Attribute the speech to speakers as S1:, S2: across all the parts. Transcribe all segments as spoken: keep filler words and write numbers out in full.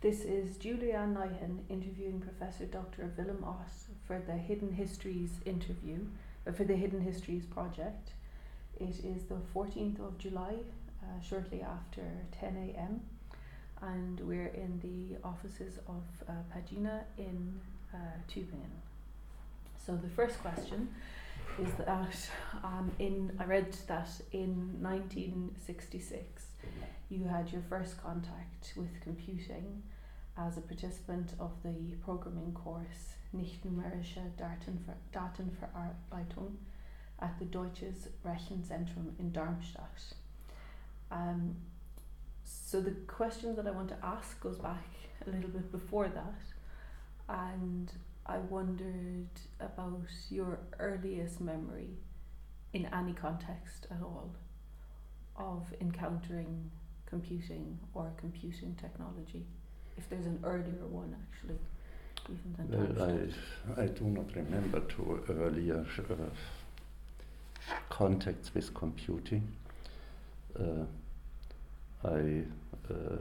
S1: This is Julianne Nyhan interviewing Professor Doctor Willem Ott for the Hidden Histories interview, uh, for the Hidden Histories project. It is the fourteenth of July, uh, shortly after ten a m, and we're in the offices of uh, Pagina in uh, Tübingen. So the first question is that um, in I read that in nineteen sixty-six you had your first contact with computing as a participant of the programming course Nicht numerische Datenver- Datenverarbeitung at the Deutsches Rechenzentrum in Darmstadt. Um, so the question that I want to ask goes back a little bit before that, and I wondered about your earliest memory in any context at all of encountering computing or computing technology, if there's an earlier one actually, even than
S2: Well,
S1: Darmstadt.
S2: I, I do not remember two earlier uh, contacts with computing. Uh, I uh,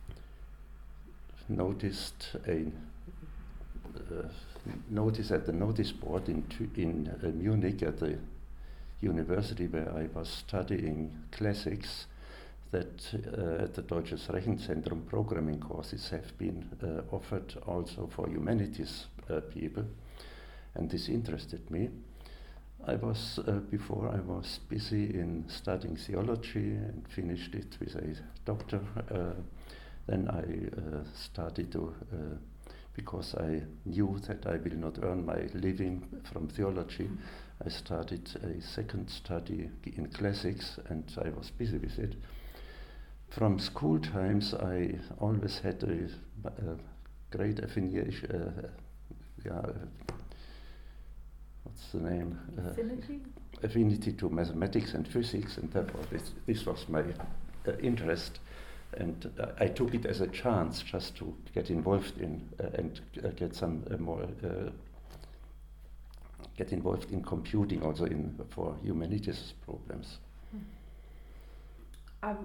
S2: noticed a uh, notice at the notice board in in uh, Munich at the university where I was studying classics, that uh, at the Deutsches Rechenzentrum programming courses have been uh, offered also for humanities uh, people, and this interested me. I was, uh, before I was busy in studying theology and finished it with a doctor. Uh, then I uh, started to, uh, because I knew that I will not earn my living from theology, I started a second study in classics, and I was busy with it. From school times, I always had a, a great affiliation. Uh, yeah, uh, what's the name?
S1: Uh, affinity.
S2: Affinity to mathematics and physics, and therefore this this was my uh, interest, and uh, I took it as a chance just to get involved in uh, and uh, get some uh, more. Uh, get involved in computing also in for humanities problems.
S1: Um,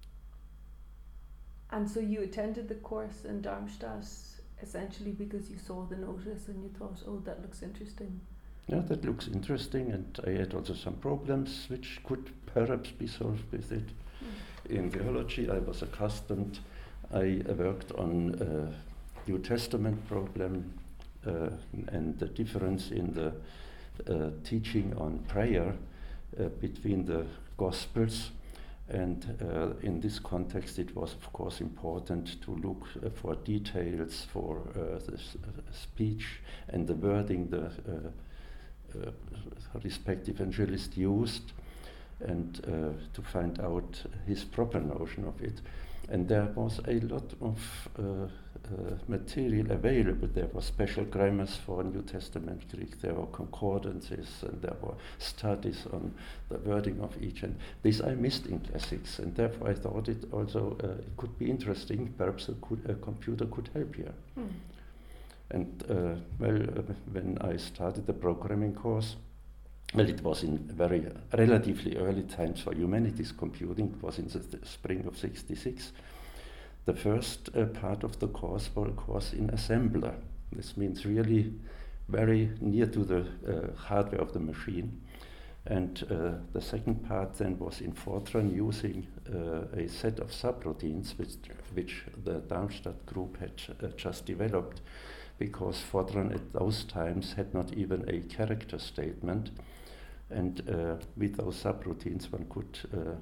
S1: and so you attended the course in Darmstadt essentially because you saw the notice and you thought, oh, that looks interesting.
S2: Yeah, that looks interesting, and I had also some problems which could perhaps be solved with it. Mm. In theology, I was accustomed, I worked on uh, New Testament problem, Uh, and the difference in the uh, teaching on prayer uh, between the Gospels. And uh, in this context, it was, of course, important to look uh, for details for uh, the s- uh, speech and the wording the uh, uh, respective evangelist used, and uh, to find out his proper notion of it. And there was a lot of uh, uh, material available. There were special grammars for New Testament Greek, there were concordances, and there were studies on the wording of each. And this I missed in classics, and therefore I thought it also uh, it could be interesting. Perhaps a, could, a computer could help here.
S1: Hmm.
S2: And uh, well, uh, when I started the programming course, well, it was in very uh, relatively early times for humanities computing. It was in the, the spring of sixty-six. The first uh, part of the course was in assembler. This means really very near to the uh, hardware of the machine. And uh, the second part then was in Fortran, using uh, a set of subroutines which, which the Darmstadt group had uh, just developed, because Fortran at those times had not even a character statement. And uh, with those subroutines, one could uh,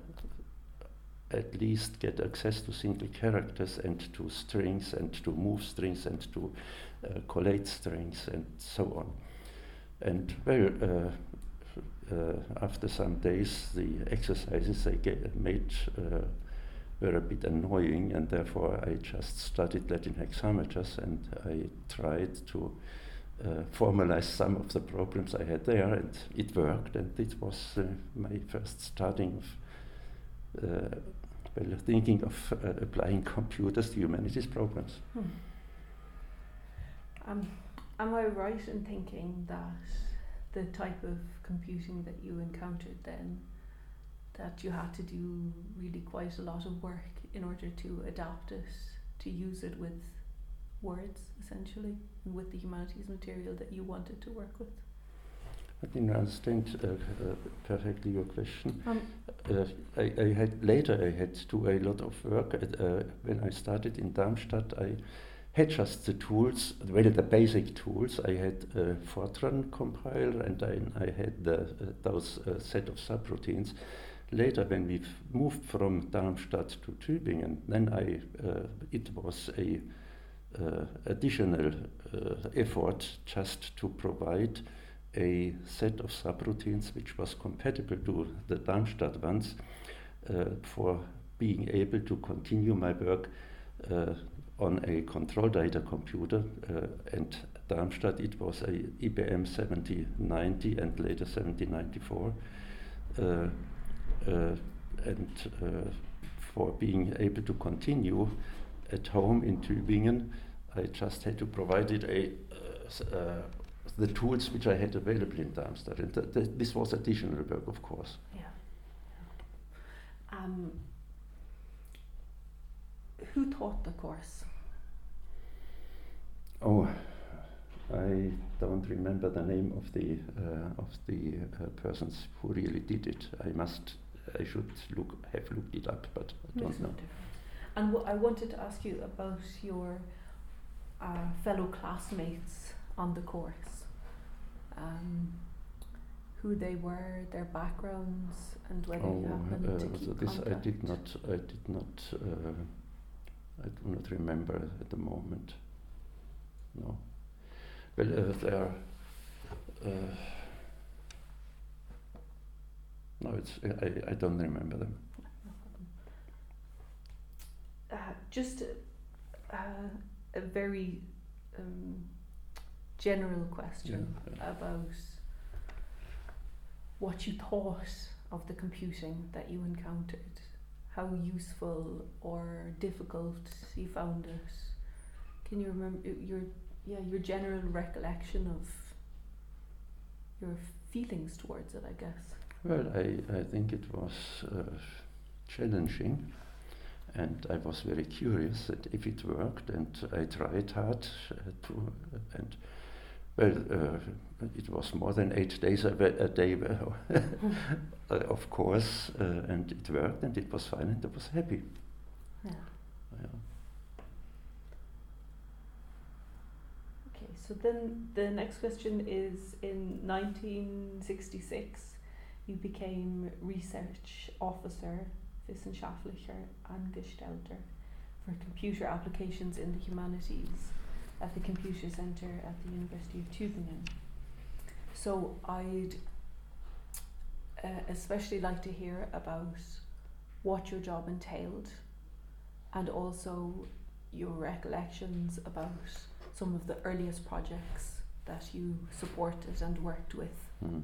S2: at least get access to single characters and to strings and to move strings and to uh, collate strings and so on. And well, uh, uh, after some days, the exercises they get made uh, were a bit annoying, and therefore I just studied Latin hexameters, and I tried to Uh, formalize some of the problems I had there, and it worked, and it was uh, my first starting of uh, well, thinking of uh, applying computers to humanities problems.
S1: Hmm. Um, am I right in thinking that the type of computing that you encountered then, that you had to do really quite a lot of work in order to adapt it, to use it with words, essentially, with the humanities material that you wanted to work with?
S2: I didn't understand uh, uh, perfectly your question.
S1: Um,
S2: uh, I, I had later I had to do a lot of work. At, uh, when I started in Darmstadt, I had just the tools, well, the basic tools. I had a Fortran compiler, and I, I had the, uh, those uh, set of subroutines. Later, when we moved from Darmstadt to Tübingen, then I uh, it was a uh, additional uh, effort just to provide a set of subroutines which was compatible to the Darmstadt ones uh, for being able to continue my work uh, on a control data computer. Uh, and Darmstadt, it was a I B M seventy ninety and later seventy ninety-four. Uh, uh, and uh, for being able to continue at home in Tübingen, I just had to provide it a uh, uh, the tools which I had available in Darmstadt, and th th this was additional work, of course.
S1: Yeah. Um, who taught the course?
S2: Oh, I don't remember the name of the uh, of the uh, persons who really did it. I must, I should look, have looked it up, but I don't
S1: Makes
S2: know.
S1: No difference. And w I wanted to ask you about your uh, fellow classmates on the course. Um, who they were, their backgrounds, and whether
S2: oh,
S1: you happened
S2: uh,
S1: to keep
S2: so this
S1: contact.
S2: I did not. I did not. Uh, I do not remember at the moment. No. Well, uh, there. Uh, no, it's. I. I don't remember them.
S1: No problem. Uh, just uh, a very um, general question
S2: Yeah, yeah.
S1: about what you thought of the computing that you encountered, how useful or difficult you found it. Can you remember your yeah your general recollection of your feelings towards it, I guess?
S2: Well, I, I think it was uh, challenging, and I was very curious that if it worked, and I tried hard uh, to and. Well, uh, it was more than eight days a, a day, uh, of course, uh, and it worked, and it was fine, and I was happy.
S1: Yeah.
S2: Yeah.
S1: Okay, so then the next question is, in nineteen sixty-six, you became research officer, Wissenschaftlicher Angestellter, for computer applications in the humanities at the Computer Center at the University of Tübingen. So I'd uh, especially like to hear about what your job entailed, and also your recollections about some of the earliest projects that you supported and worked with.
S2: Mm.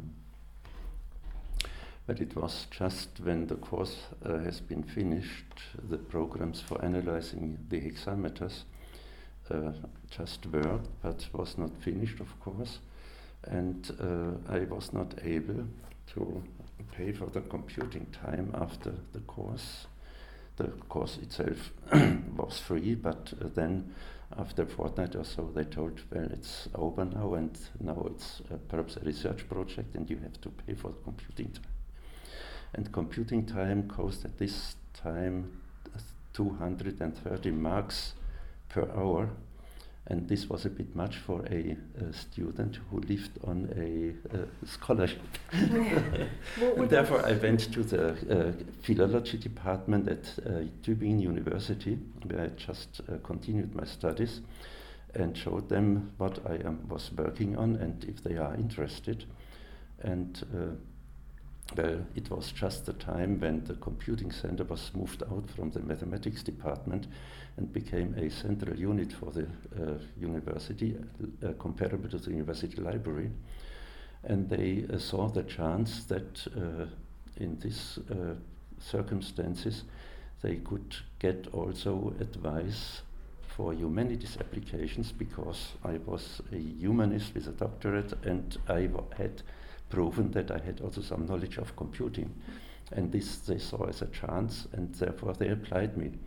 S2: But it was just when the course uh, has been finished, the programs for analyzing the hexameters Uh, just worked, but was not finished, of course, and uh, I was not able to pay for the computing time after the course. The course itself was free, but uh, then after a fortnight or so they told, well, it's over now, and now it's uh, perhaps a research project and you have to pay for the computing time. And computing time cost at this time two hundred thirty marks per hour, and this was a bit much for a, a student who lived on a uh, scholarship. And therefore I went to the uh, philology department at uh, Tübingen University, where I just uh, continued my studies, and showed them what I um, was working on and if they are interested. And uh, well, it was just the time when the computing center was moved out from the mathematics department and became a central unit for the uh, university, uh, comparable to the university library. And they uh, saw the chance that uh, in these uh, circumstances they could get also advice for humanities applications, because I was a humanist with a doctorate and I had proven that I had also some knowledge of computing, and this they saw as a chance, and therefore they applied me.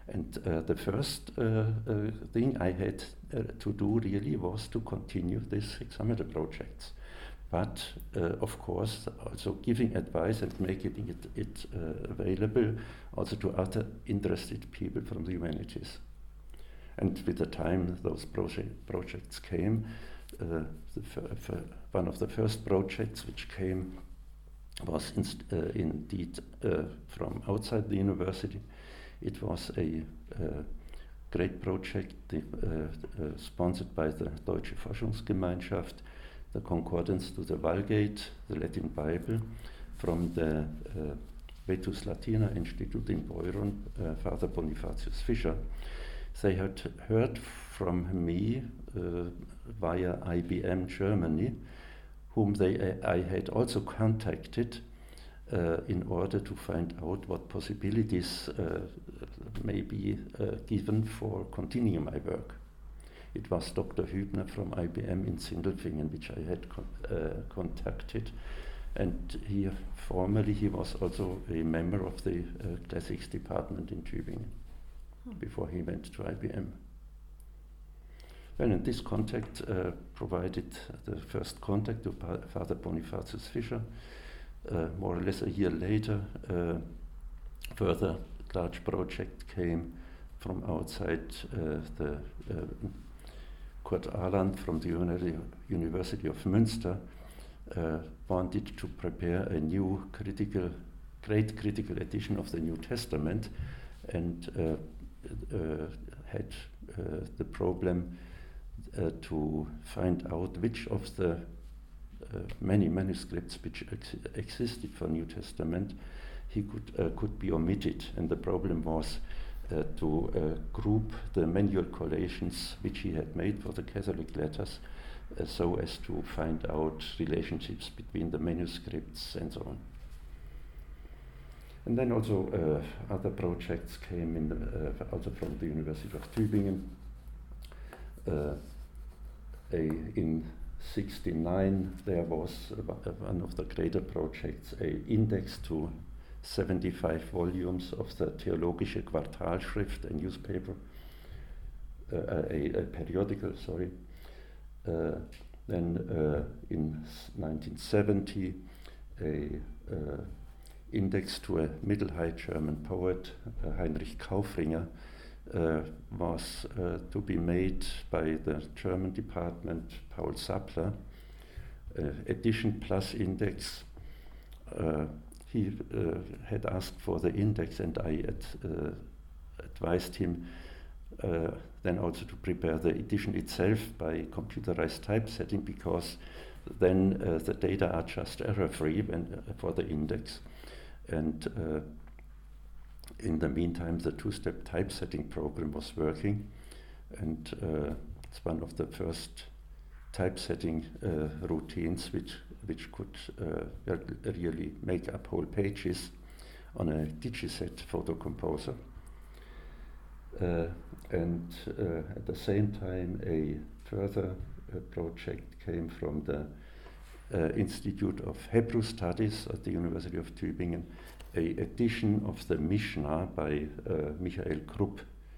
S2: And uh, the first uh, uh, thing I had uh, to do really was to continue these hexameter projects. But uh, of course, also giving advice and making it, it uh, available also to other interested people from the humanities. And with the time those project, projects came, uh, the f- f- one of the first projects which came was inst- uh, indeed uh, from outside the university. It was a uh, great project uh, uh, sponsored by the Deutsche Forschungsgemeinschaft, the concordance to the Vulgate, the Latin Bible, from the uh, Vetus Latina Institute in Beuron, uh, Father Bonifatius Fischer. They had heard from me uh, via I B M Germany, whom they, uh, I had also contacted uh, in order to find out what possibilities uh, may be uh, given for continuing my work. It was Doctor Hübner from I B M in Sindelfingen, which I had con- uh, contacted. And he, formerly, he was also a member of the uh, classics department in Tübingen hmm. before he went to I B M. Well, and this contact uh, provided the first contact to pa- Father Bonifatius Fischer. Uh, more or less a year later, uh, further large project came from outside uh, the uh, Kurt Aland from the Uni- University of Münster uh, wanted to prepare a new critical, great critical edition of the New Testament, and uh, uh, had uh, the problem uh, to find out which of the uh, many manuscripts which ex- existed for New Testament he could uh, could be omitted, and the problem was Uh, to uh, group the manual collations which he had made for the Catholic letters uh, so as to find out relationships between the manuscripts and so on. And then also uh, other projects came in, the, uh, also from the University of Tübingen. Uh, a, in sixty-nine there was uh, one of the greater projects, a index to seventy-five volumes of the Theologische Quartalschrift, a newspaper, uh, a, a periodical, sorry. Uh, then uh, in nineteen seventy, a uh, index to a Middle High German poet, uh, Heinrich Kaufringer, uh, was uh, to be made by the German department, Paul Sappler, uh, edition plus index. Uh, He uh, had asked for the index, and I ad, uh, advised him uh, then also to prepare the edition itself by computerized typesetting, because then uh, the data are just error-free when, uh, for the index. And uh, in the meantime, the two-step typesetting program was working, and uh, it's one of the first typesetting uh, routines which which could uh, really make up whole pages on a Digiset photo composer. Uh, and uh, at the same time, a further uh, project came from the uh, Institute of Hebrew Studies at the University of Tübingen, a edition of the Mishnah by uh, Michael Krupp.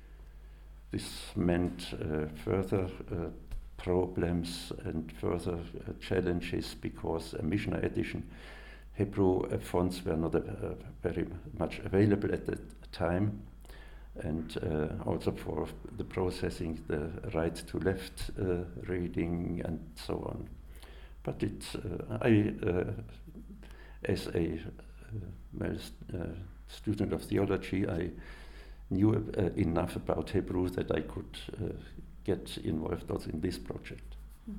S2: This meant uh, further uh, problems and further uh, challenges, because a Mishnah edition, Hebrew uh, fonts were not uh, very much available at that time, and uh, also for the processing, the right to left uh, reading and so on. But it's, uh, I, uh, as a uh, well, uh, student of theology, I knew uh, enough about Hebrew that I could uh, get involved also in this project.
S1: Hmm.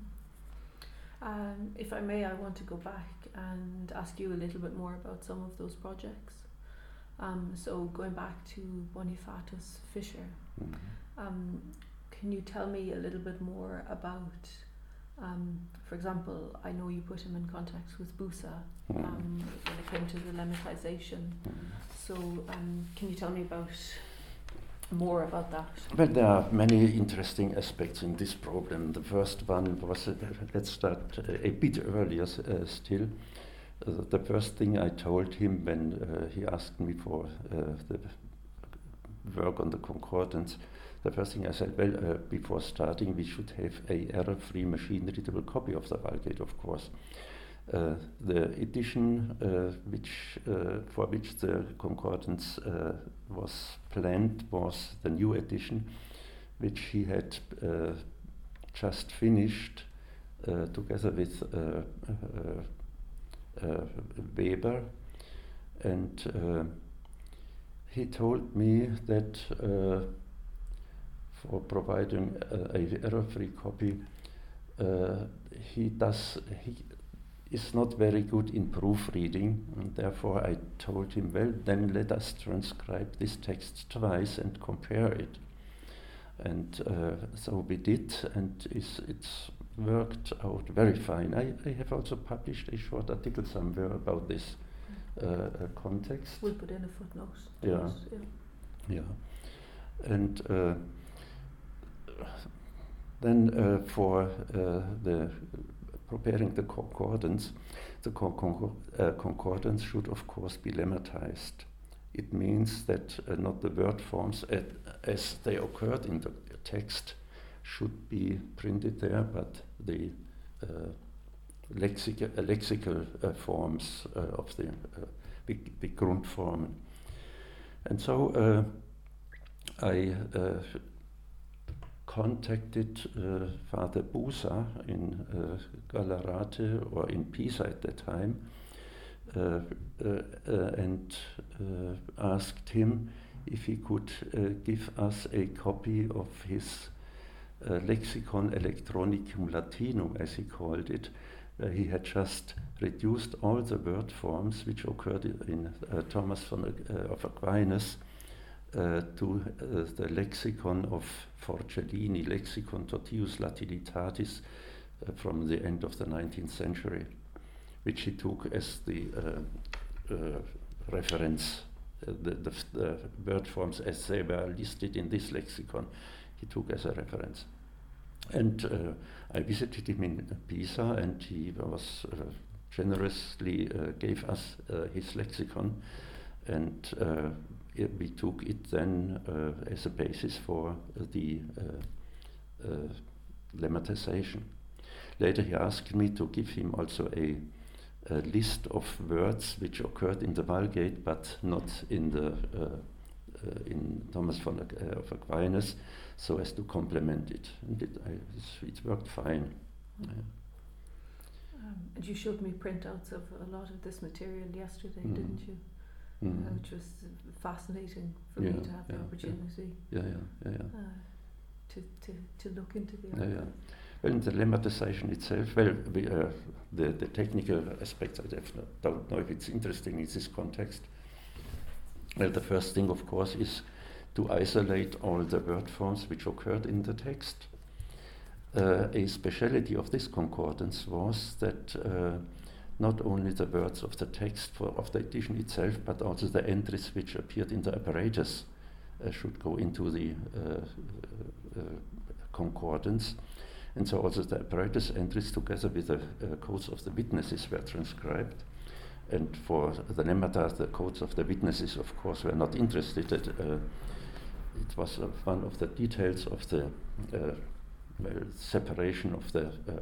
S1: Um, if I may, I want to go back and ask you a little bit more about some of those projects. Um, so going back to Bonifatius Fischer, mm-hmm. um, can you tell me a little bit more about, um, for example, I know you put him in contact with Busa mm-hmm. um, when it came to the Lemmatization. Mm-hmm. So um, can you tell me about more about that?
S2: Well, there are many interesting aspects in this problem. The first one was, uh, let's start uh, a bit earlier uh, still. Uh, the first thing I told him when uh, he asked me for uh, the work on the concordance, the first thing I said, well, uh, before starting, we should have a error-free machine-readable copy of the Vulgate, of course. Uh, the edition uh, which, uh, for which the concordance uh, was planned was the new edition, which he had uh, just finished uh, together with uh, uh, uh, Weber, and uh, he told me that uh, for providing uh, a error-free copy, uh, he does he is not very good in proofreading, and therefore I told him, well, then let us transcribe this text twice and compare it. And uh, so we did, and it's, it's worked out very fine. I, I have also published a short article somewhere about this uh, uh, context.
S1: We'll put in a footnote.
S2: Yeah. yeah. Yeah. And uh, then uh, for uh, the preparing the concordance, the con con uh, concordance should of course be lemmatized. It means that uh, not the word forms at, as they occurred in the text should be printed there, but the uh, lexical, uh, lexical uh, forms uh, of the uh, Grundformen. And so uh, I uh, contacted uh, Father Busa in uh, Gallarate, or in Pisa at that time, uh, uh, uh, and uh, asked him if he could uh, give us a copy of his uh, Lexicon Electronicum Latinum, as he called it, where he had just reduced all the word forms which occurred in uh, Thomas von, uh, of Aquinas Uh, to uh, the lexicon of Forcellini, Lexicon Totius Latinitatis, uh, from the end of the nineteenth century, which he took as the uh, uh, reference, uh, the, the, the word forms as they were listed in this lexicon, he took as a reference. And uh, I visited him in Pisa, and he was uh, generously uh, gave us uh, his lexicon, and uh, we took it then uh, as a basis for uh, the uh, uh, lemmatization. Later he asked me to give him also a, a list of words which occurred in the Vulgate but not in the uh, uh, in Thomas von uh, of Aquinas, so as to complement it. And it, I, it worked fine.
S1: Mm. Yeah. Um, and you showed me printouts of a lot of this material yesterday, mm. didn't you? Mm. Uh, which was fascinating for yeah, me to have yeah, the opportunity
S2: yeah, yeah, yeah, yeah.
S1: Uh, to, to, to look into the
S2: yeah, yeah. Well, in the lemmatization itself, well, we, uh, the, the technical aspects, I don't know if it's interesting in this context. Well, the first thing, of course, is to isolate all the word forms which occurred in the text. Uh, a speciality of this concordance was that uh, not only the words of the text for, of the edition itself, but also the entries which appeared in the apparatus uh, should go into the uh, uh, concordance. And so also the apparatus entries together with the uh, codes of the witnesses were transcribed. And for the lemmata, the codes of the witnesses, of course, were not interested. That, uh, it was uh, one of the details of the uh, well, separation of the uh,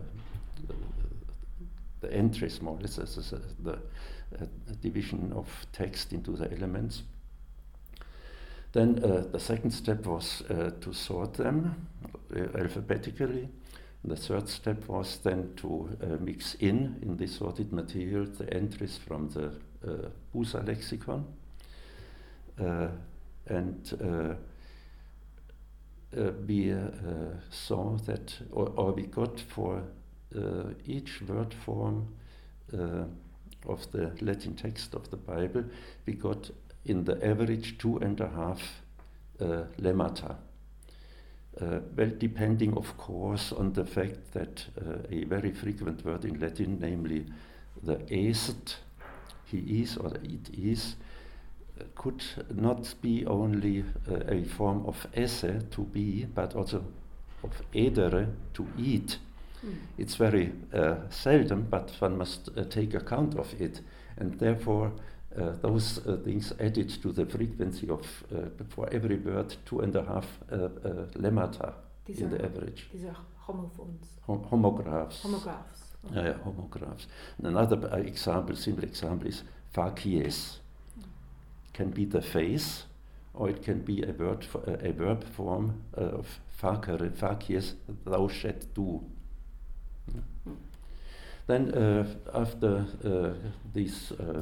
S2: the entries, more or less, as, as, as the uh, division of text into the elements. Then uh, the second step was uh, to sort them uh, alphabetically. The third step was then to uh, mix in, in this sorted material, the entries from the uh, Busa lexicon. Uh, and uh, uh, we uh, saw that, or, or we got for Uh, each word form uh, of the Latin text of the Bible, we got in the average two and a half uh, lemmata. Uh, well, depending, of course, on the fact that uh, a very frequent word in Latin, namely the est, he is or it is, uh, could not be only uh, a form of esse, to be, but also of edere, to eat. It's very uh, seldom, but one must uh, take account of it, and therefore uh, those uh, things added to the frequency of, uh, for every word, two and a half uh, uh, lemmata
S1: These
S2: in
S1: are,
S2: the average.
S1: These are homophones.
S2: Hom- homographs.
S1: Homographs.
S2: Uh, yeah, homographs. And another uh, example, simple example is facies. Can be the face, or it can be a word, for, uh, a verb form uh, of facere, facies, thou shalt do. Mm. Then uh, after uh, these uh,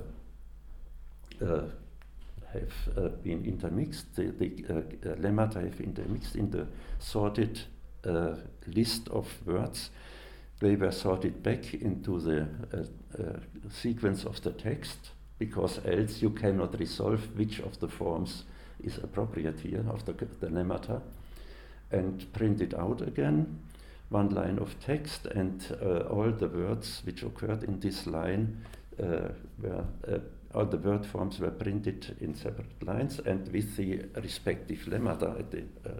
S2: uh, have uh, been intermixed, the, the uh, lemmata have intermixed in the sorted uh, list of words. They were sorted back into the uh, uh, sequence of the text, because else you cannot resolve which of the forms is appropriate here of the, the lemmata, and print it out again, one line of text, and uh, all the words which occurred in this line uh, were, uh, all the word forms were printed in separate lines and with the respective lemmata at the uh,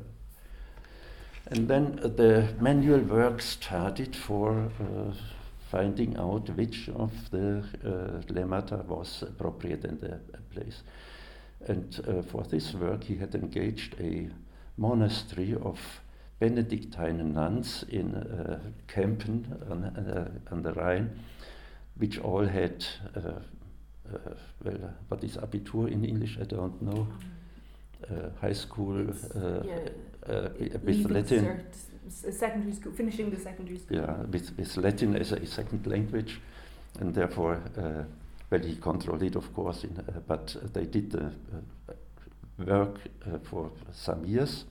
S2: and then uh, the manual work started for uh, finding out which of the uh, lemmata was appropriate in the uh, place. And uh, for this work he had engaged a monastery of Benedictine nuns in uh, Kempen on, uh, on the Rhine, which all had, uh, uh, well, what is Abitur in English? I don't know. Uh, high school uh,
S1: yeah,
S2: uh, with Latin.
S1: Cert, secondary school, finishing the secondary school.
S2: Yeah, with, with Latin as a, a second language, and therefore, uh, well, he controlled it, of course, in, uh, but uh, they did the uh, work uh, for some years.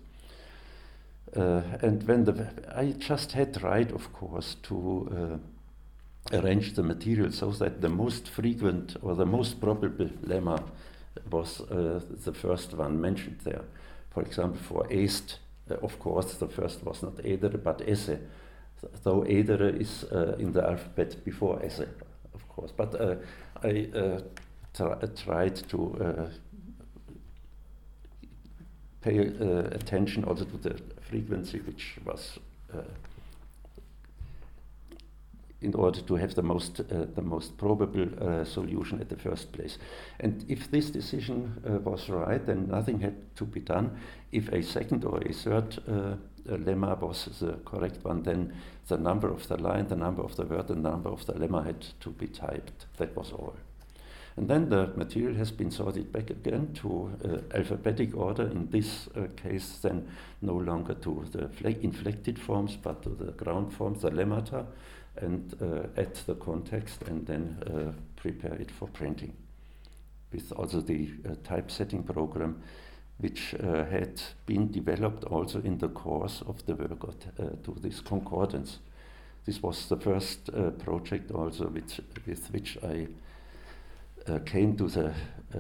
S2: Uh, and when the I just had right, of course, to uh, arrange the material so that the most frequent or the most probable lemma was uh, the first one mentioned there. For example, for est, uh, of course, the first was not edere but esse, though edere is uh, in the alphabet before esse, of course. But uh, I uh, tr- tried to uh, pay uh, attention also to the frequency, which was uh, in order to have the most uh, the most probable uh, solution at the first place. And if this decision uh, was right, then nothing had to be done. If a second or a third uh, lemma was the correct one, then the number of the line, the number of the word, and the number of the lemma had to be typed. That was all. And then the material has been sorted back again to uh, alphabetic order, in this uh, case then no longer to the fle- inflected forms, but to the ground forms, the lemmata, and uh, add the context, and then uh, prepare it for printing. With also the uh, typesetting program, which uh, had been developed also in the course of the work of, uh, to this concordance. This was the first uh, project also with, with which I uh, came to the uh,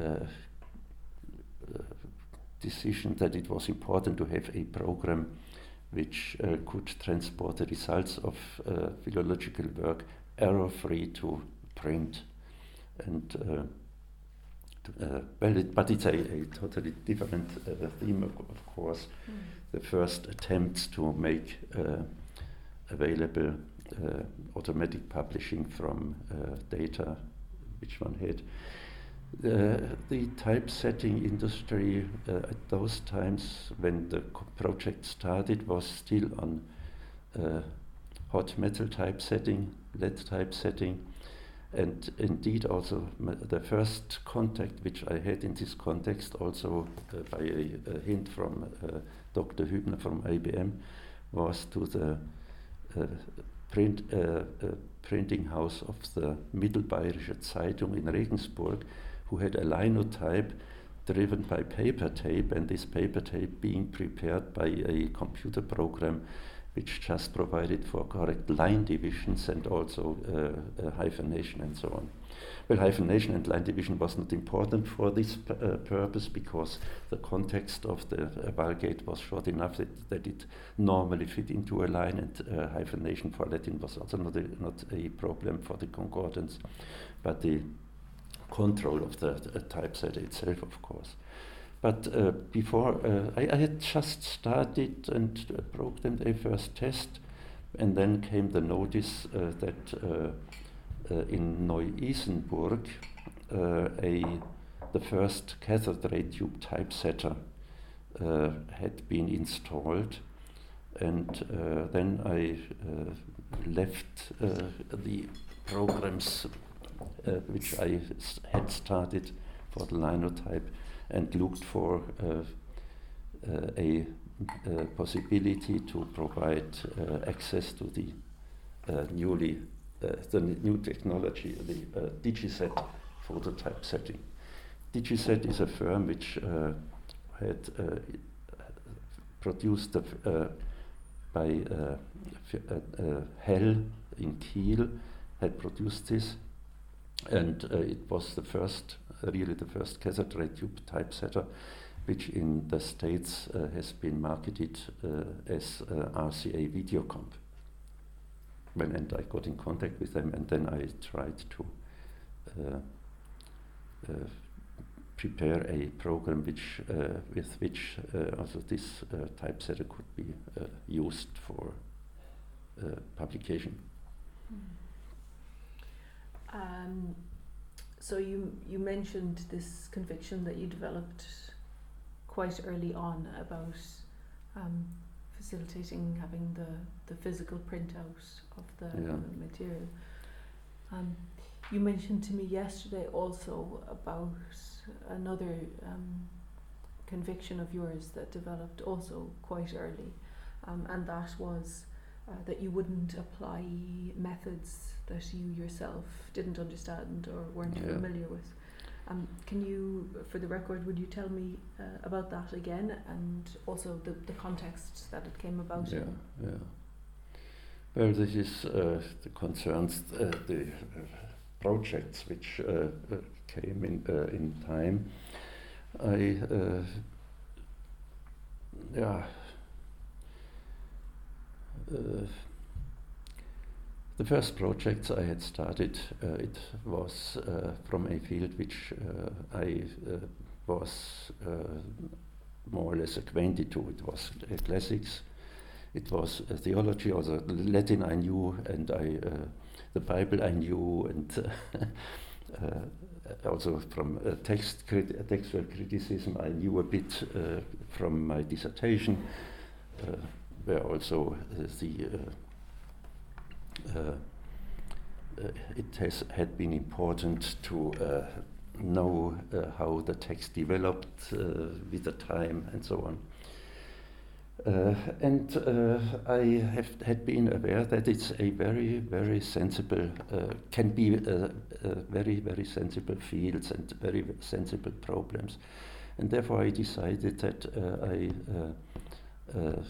S2: uh, decision that it was important to have a program which uh, could transport the results of uh, philological work error-free to print. And uh, to, uh, well, it, but it's a, a totally different uh, theme, of, of course. Mm. The first attempts to make uh, available uh, automatic publishing from uh, data which one had. Uh, the typesetting industry uh, at those times when the co- project started was still on uh, hot metal typesetting, lead typesetting, and indeed also m- the first contact which I had in this context, also uh, by a, a hint from uh, Doctor Hübner from I B M, was to the uh, print, uh, uh, printing house of the Mittelbayerische Zeitung in Regensburg, who had a linotype driven by paper tape, and this paper tape being prepared by a computer program which just provided for correct line divisions and also uh, uh, hyphenation and so on. Well, hyphenation and line division was not important for this p- uh, purpose, because the context of the uh, Vulgate was short enough that, that it normally fit into a line, and uh, hyphenation for Latin was also not a, not a problem for the concordance, but the control of the uh, typesetter itself, of course. But uh, before, uh, I, I had just started and uh, programmed a first test, and then came the notice uh, that uh, uh, in Neu-Isenburg, uh, a the first cathode ray tube typesetter uh, had been installed, and uh, then I uh, left uh, the programs uh, which I s- had started for the linotype and looked for uh, uh, a uh, possibility to provide uh, access to the uh, newly uh, the n- new technology, the uh, DigiSet phototype setting. DigiSet is a firm which uh, had uh, produced the, f- uh, by uh, f- uh, uh, Hell in Kiel had produced this, and uh, it was the first, uh, really the first cathode ray tube typesetter, which in the States uh, has been marketed uh, as uh, R C A Videocomp. When and I got in contact with them, and then I tried to uh, uh, prepare a program which, uh, with which uh, also this uh, typesetter could be uh, used for uh, publication.
S1: Um, so you you mentioned this conviction that you developed quite early on about um, facilitating having the, the physical printout of the,
S2: Yeah.
S1: the material. Um, you mentioned to me yesterday also about another um, conviction of yours that developed also quite early, um, and that was uh, that you wouldn't apply methods that you yourself didn't understand or weren't
S2: Yeah.
S1: familiar with. Um, can you, for the record, would you tell me uh, about that again, and also the, the context that it came about
S2: Yeah,
S1: in?
S2: yeah. Well, this is uh, the concerns uh, the uh, projects which uh, uh, came in uh, in time. I uh, yeah. Uh, the first projects I had started, uh, it was uh, from a field which uh, I uh, was uh, more or less acquainted to. It was uh, classics, it was uh, theology, also Latin I knew, and I uh, the Bible I knew, and uh, uh, also from uh, text crit- textual criticism I knew a bit uh, from my dissertation, uh, where also uh, the uh, Uh, uh, it has had been important to uh, know uh, how the text developed uh, with the time and so on. Uh, and uh, I have had been aware that it's a very, very sensible, uh, can be uh, uh, very, very sensible fields and very sensible problems. And therefore I decided that uh, I uh, uh,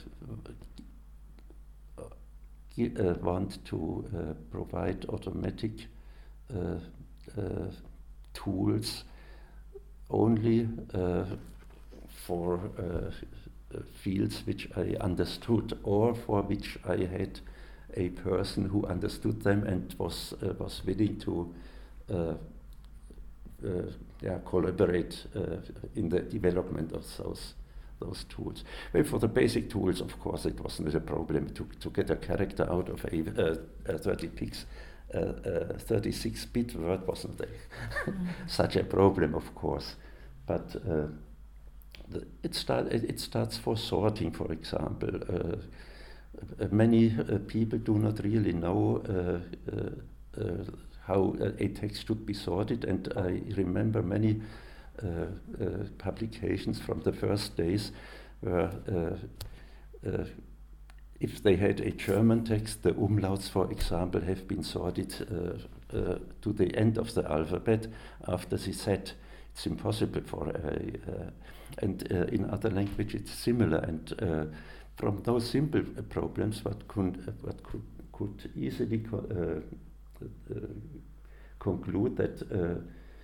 S2: Uh, want to uh, provide automatic uh, uh, tools only uh, for uh, fields which I understood, or for which I had a person who understood them and was uh, was willing to uh, uh, yeah, collaborate uh, in the development of those those tools. Well, for the basic tools, of course, it wasn't a problem to, to get a character out of a, uh, a thirty pix, uh, uh, thirty-six bit word wasn't a mm. such a problem, of course. But uh, the, it, start, it, it starts for sorting, for example. Uh, uh, many uh, people do not really know uh, uh, uh, how a text should be sorted, and I remember many Uh, uh, publications from the first days where uh, uh, if they had a German text, the umlauts, for example, have been sorted uh, uh, to the end of the alphabet after the Z. It's impossible for a, uh, and uh, in other languages it's similar, and uh, from those simple problems what could, uh, what could, could easily co- uh, uh, conclude that uh,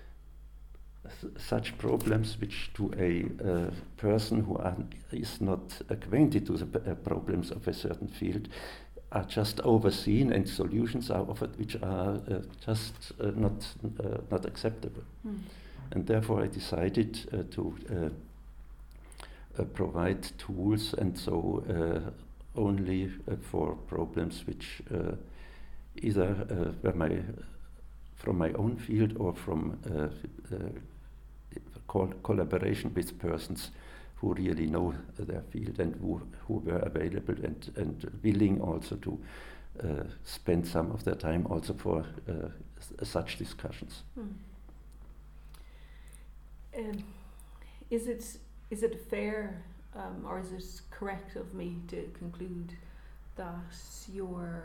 S2: such problems which to a uh, person who are, is not acquainted to the p- uh, problems of a certain field are just overseen, and solutions are offered which are uh, just uh, not uh, not acceptable. Mm. And therefore I decided uh, to uh, uh, provide tools, and so uh, only uh, for problems which uh, either uh, where my from my own field or from uh, uh, col- collaboration with persons who really know their field and who, who were available and, and willing also to uh, spend some of their time also for uh, s- such discussions.
S1: Hmm. Um, is it is it fair um, or is it correct of me to conclude that your,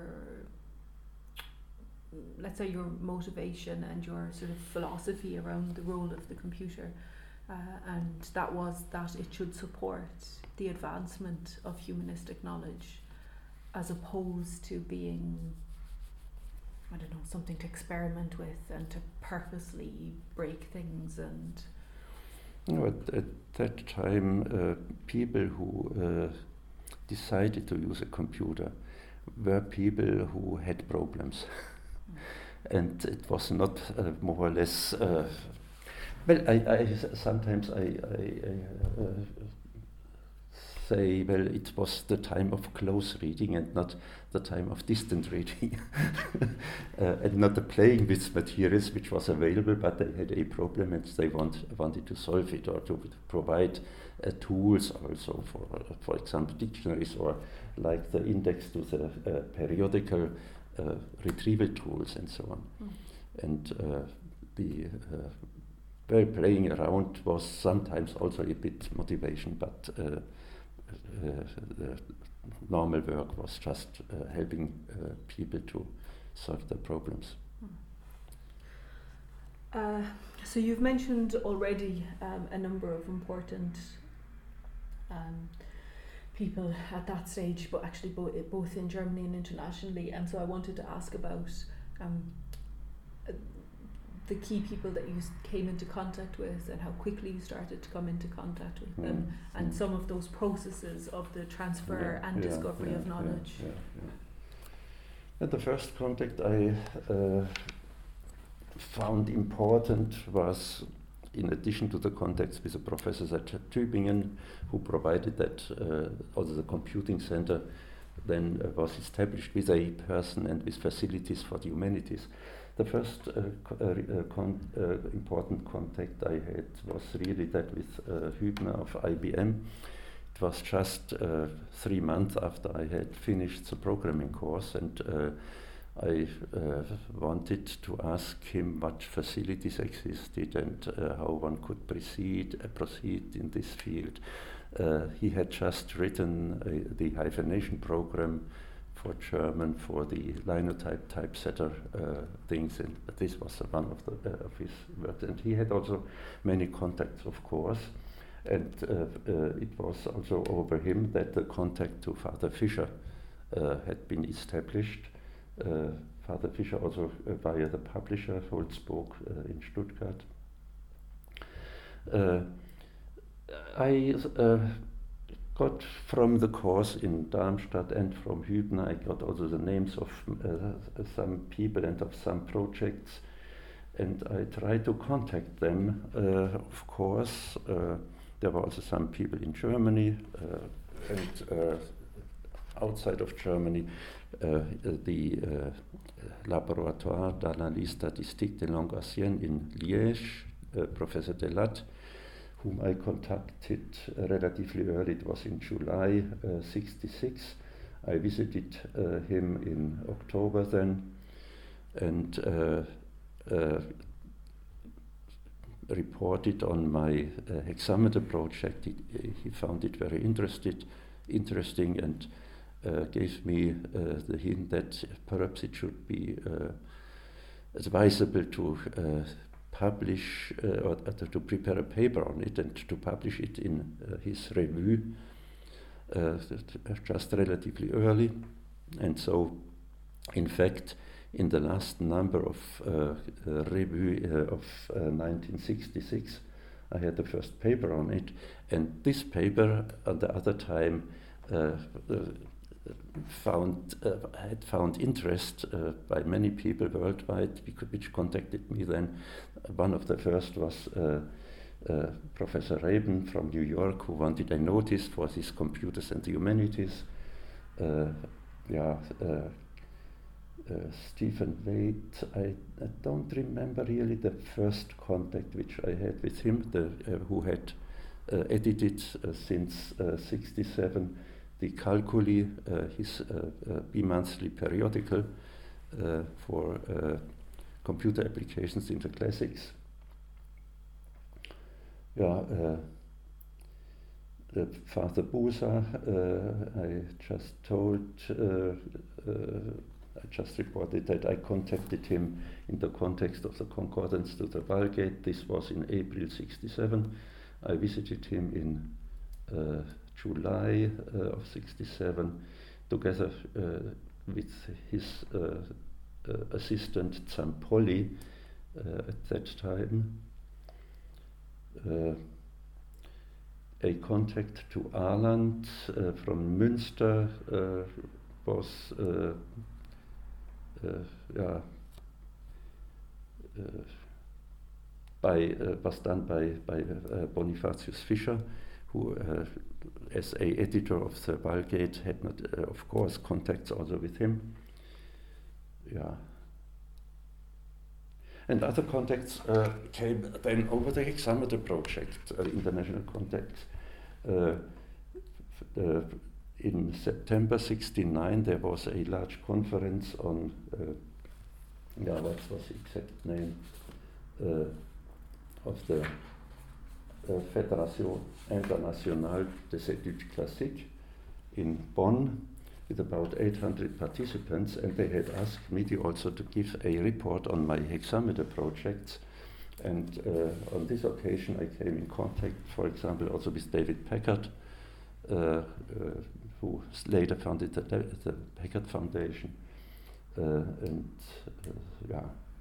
S1: let's say, your motivation and your sort of philosophy around the role of the computer, uh, and that was that it should support the advancement of humanistic knowledge, as opposed to being, I don't know, something to experiment with and to purposely break things and...
S2: No, at, at that time, uh, people who uh, decided to use a computer were people who had problems. Mm. And it was not uh, more or less... Uh, well, I, I sometimes I, I, I uh, say, well, it was the time of close reading and not the time of distant reading. uh, and not the playing with materials which was available, but they had a problem and they want, wanted to solve it or to provide uh, tools also for, uh, for example, dictionaries or like the index to the uh, periodical uh, retrieval tools and so on. Mm. And uh, the uh, well, playing around was sometimes also a bit motivation, but uh, Uh, the normal work was just uh, helping uh, people to solve their problems.
S1: Uh, so you've mentioned already um, a number of important um, people at that stage, but actually bo- both in Germany and internationally, and so I wanted to ask about um, uh, the key people that you came into contact with and how quickly you started to come into contact with mm. them, and mm. some of those processes of the transfer yeah, and yeah, discovery yeah, of knowledge.
S2: Yeah, yeah, yeah. At the first contact I uh, found important was, in addition to the contacts with the professors at Tübingen, who provided that uh, also the computing center then uh, was established with a person and with facilities for the humanities. The first uh, co- uh, con- uh, important contact I had was really that with uh, Hübner of I B M. It was just uh, three months after I had finished the programming course, and uh, I uh, wanted to ask him what facilities existed and uh, how one could proceed, uh, proceed in this field. Uh, he had just written uh, the hyphenation program for German, for the linotype typesetter uh, things, and this was uh, one of, the, uh, of his works. And he had also many contacts, of course, and uh, uh, it was also over him that the contact to Father Fischer uh, had been established. Uh, Father Fischer also uh, via the publisher Holzburg uh, in Stuttgart. Uh, I uh, got from the course in Darmstadt and from Hübner, I got also the names of uh, some people and of some projects, and I tried to contact them. Uh, of course, uh, there were also some people in Germany uh, and uh, outside of Germany. Uh, the uh, Laboratoire d'analyse statistique des langues anciennes in Liège, uh, Professor Delat, whom I contacted uh, relatively early. It was in July uh, sixty-six. I visited uh, him in October then, and uh, uh, reported on my uh, hexameter project. He, he found it very interested, interesting, and uh, gave me uh, the hint that perhaps it should be uh, advisable to uh, publish uh, or uh, to prepare a paper on it and to publish it in uh, his review uh, just relatively early. And so, in fact, in the last number of uh, uh, review uh, of uh, nineteen sixty-six, I had the first paper on it, and this paper at the other time uh, uh, found uh, had found interest uh, by many people worldwide, which contacted me then. One of the first was uh, uh, Professor Reben from New York, who wanted a notice for his computers and the humanities. Uh, yeah, uh, uh, Stephen Waite, I, I don't remember really the first contact which I had with him, the, uh, who had uh, edited uh, since uh, sixty-seven the Calculi, uh, his uh, uh, bi-monthly periodical uh, for uh, computer applications in the classics. Yeah, uh, the Father Busa, uh, I just told, uh, uh, I just reported that I contacted him in the context of the concordance to the Vulgate. This was in April sixty-seven. I visited him in uh, July uh, of sixty-seven, together uh, with his uh, uh, assistant Zampolli uh, at that time. Uh, a contact to Arland uh, from Münster uh, was uh, uh, yeah, uh, by, uh, was done by, by uh, Bonifatius Fischer, who uh, as a editor of the Vulgate had not, uh, of course, contacts also with him. Yeah. And other contacts uh, came then over the Hexameter project, uh, international contacts. Uh, uh, in September sixty-nine, there was a large conference on, uh, yeah, what was the exact name uh, of the uh, Fédération Internationale des Études Classiques in Bonn, with about eight hundred participants, and they had asked me to also to give a report on my hexameter projects. And uh, on this occasion I came in contact, for example, also with David Packard, uh, uh, who later founded the, the Packard Foundation. Uh, and uh, yeah,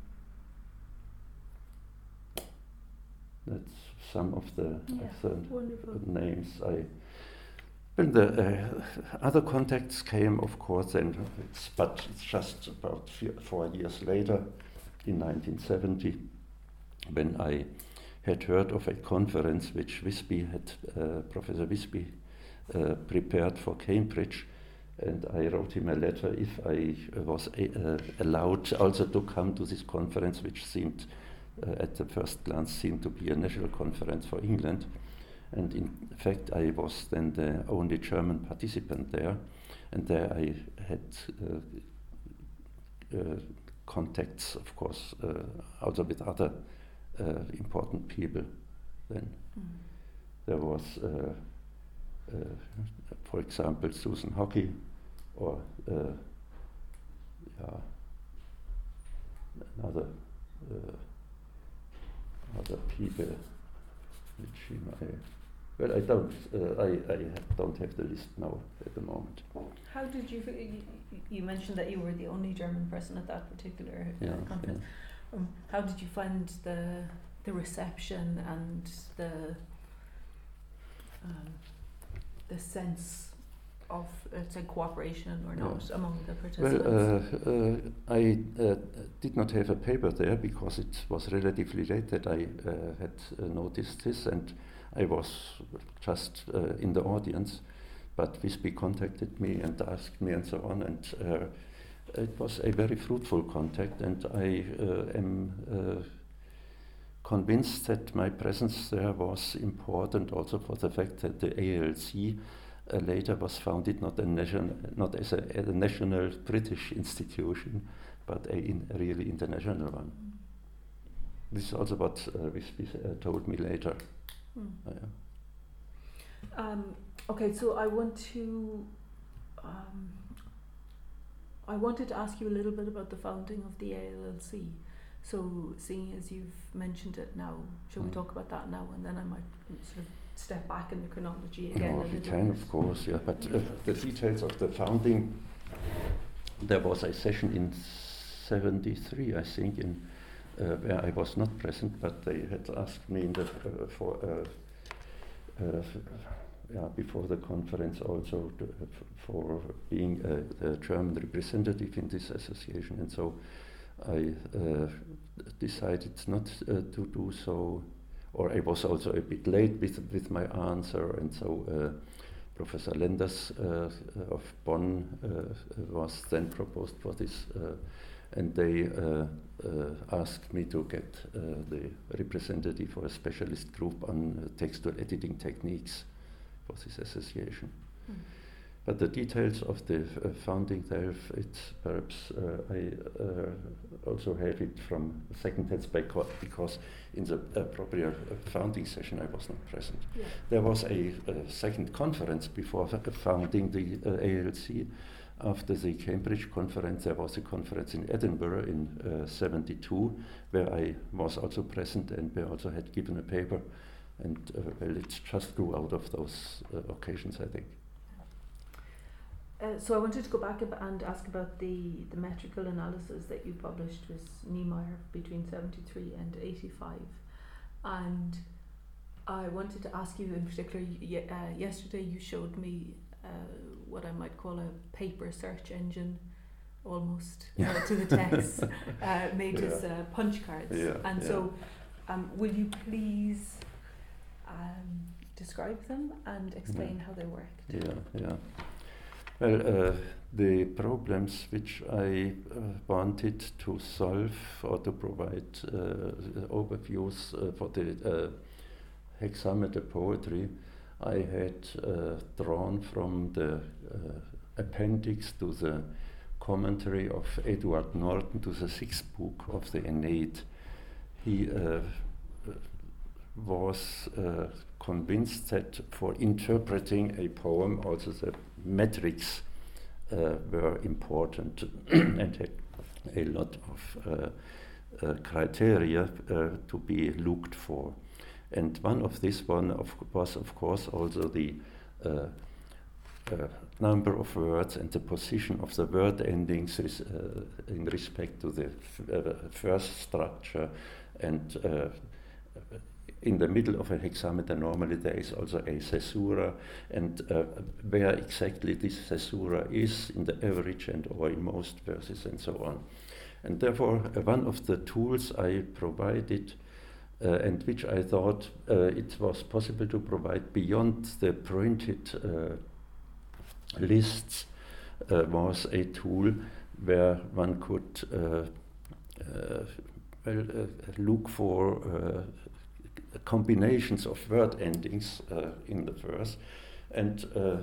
S2: that's some of the,
S1: yeah,
S2: of the
S1: wonderful.
S2: names I. When the uh, other contacts came, of course, and it's, but it's just about few, four years later, in nineteen seventy, when I had heard of a conference which Wisby had, uh, Professor Wisby, uh, prepared for Cambridge, and I wrote him a letter if I uh, was a, uh, allowed also to come to this conference, which seemed, uh, at the first glance, seemed to be a national conference for England. And in fact, I was then the only German participant there, and there I had uh, uh, contacts, of course, uh, also with other uh, important people. Then mm. there was, uh, uh, for example, Susan Hockey, or uh, yeah, another uh, other people, which you know. Well, I don't. Uh, I, I don't have the list now at the moment.
S1: How did you? You, you mentioned that you were the only German person at that particular uh,
S2: yeah,
S1: conference.
S2: Yeah.
S1: Um, how did you find the the reception and the um, the sense of, let's say, cooperation or not yeah. among the participants?
S2: Well, uh, uh, I uh, did not have a paper there because it was relatively late that I uh, had uh, noticed this, and I was just uh, in the audience, but Wisby contacted me and asked me and so on, and uh, it was a very fruitful contact, and I uh, am uh, convinced that my presence there was important also for the fact that the A L C uh, later was founded not, a nation, not as a, as a national British institution, but a, in, a really international one. This is also what uh, Wisby uh, told me later.
S1: Hmm.
S2: Uh, yeah.
S1: um, okay, so I want to um, I wanted to ask you a little bit about the founding of the A L L C. So, seeing as you've mentioned it now, shall mm. we talk about that now, and then I might sort of step back in the chronology again?
S2: No, we can, of course, yeah. But uh, the details of the founding, there was a session in seventy-three, I think, in Uh, where I was not present, but they had asked me in the, uh, for uh, uh, yeah, before the conference also to, uh, f- for being a, a German representative in this association, and so I uh, decided not uh, to do so, or I was also a bit late with with my answer, and so uh, Professor Lenders uh, of Bonn uh, was then proposed for this, uh, and they uh, uh, asked me to get uh, the representative or a specialist group on uh, textual editing techniques for this association. Mm. But the details of the uh, founding thereof, it's perhaps uh, I uh, also have it from second-hand beca- because in the appropriate founding session I was not present. Yeah. There was a, a second conference before founding the uh, A L C. After the Cambridge conference, there was a conference in Edinburgh in uh, seventy-two, where I was also present and we also had given a paper. And uh, well, it just grew out of those uh, occasions, I think.
S1: Uh, so I wanted to go back ab- and ask about the, the metrical analysis that you published with Niemeyer between seventy-three and eighty-five. And I wanted to ask you in particular, y- uh, yesterday you showed me uh, what I might call a paper search engine, almost uh, to the text, uh, made yeah. as uh, punch cards.
S2: Yeah,
S1: and
S2: yeah.
S1: so um, will you please um, describe them and explain
S2: yeah.
S1: how they worked?
S2: Yeah, yeah. Well, uh, the problems which I uh, wanted to solve or to provide uh, overviews uh, for the uh, hexameter poetry, I had uh, drawn from the uh, appendix to the commentary of Edward Norton to the sixth book of the Aeneid. He uh, was uh, convinced that for interpreting a poem, also the metrics uh, were important and had a lot of uh, uh, criteria uh, to be looked for. And one of this one of was, of course, also the uh, uh, number of words and the position of the word endings res- uh, in respect to the f- uh, first structure. And uh, in the middle of a hexameter, normally there is also a caesura, and uh, where exactly this caesura is in the average and or in most verses and so on. And therefore, uh, one of the tools I provided uh, and which I thought uh, it was possible to provide beyond the printed uh, lists uh, was a tool where one could uh, uh, well, uh, look for uh, combinations of word endings uh, in the verse, and uh,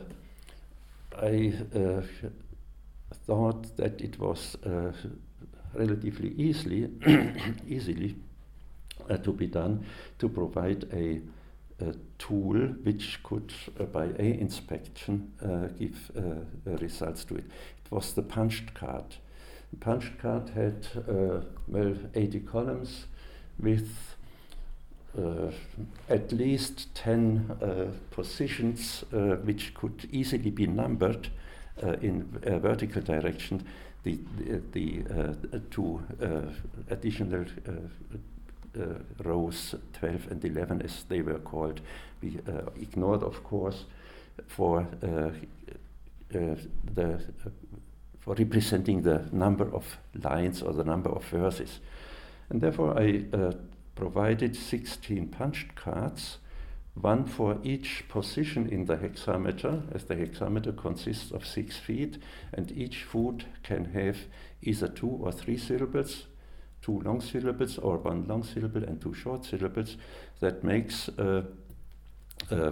S2: I uh, thought that it was uh, relatively easily easily uh, to be done to provide a, a tool which could, uh, by a inspection, uh, give uh, results to it. It was the punched card. The punched card had uh, well eighty columns with Uh, at least ten uh, positions uh, which could easily be numbered uh, in a vertical direction. The, the, the uh, two uh, additional uh, uh, rows, twelve and eleven as they were called, we uh, ignored, of course, for uh, uh, the uh, for representing the number of lines or the number of verses, and therefore I uh, provided sixteen punched cards, one for each position in the hexameter, as the hexameter consists of six feet, and each foot can have either two or three syllables, two long syllables or one long syllable and two short syllables. That makes uh, uh, uh,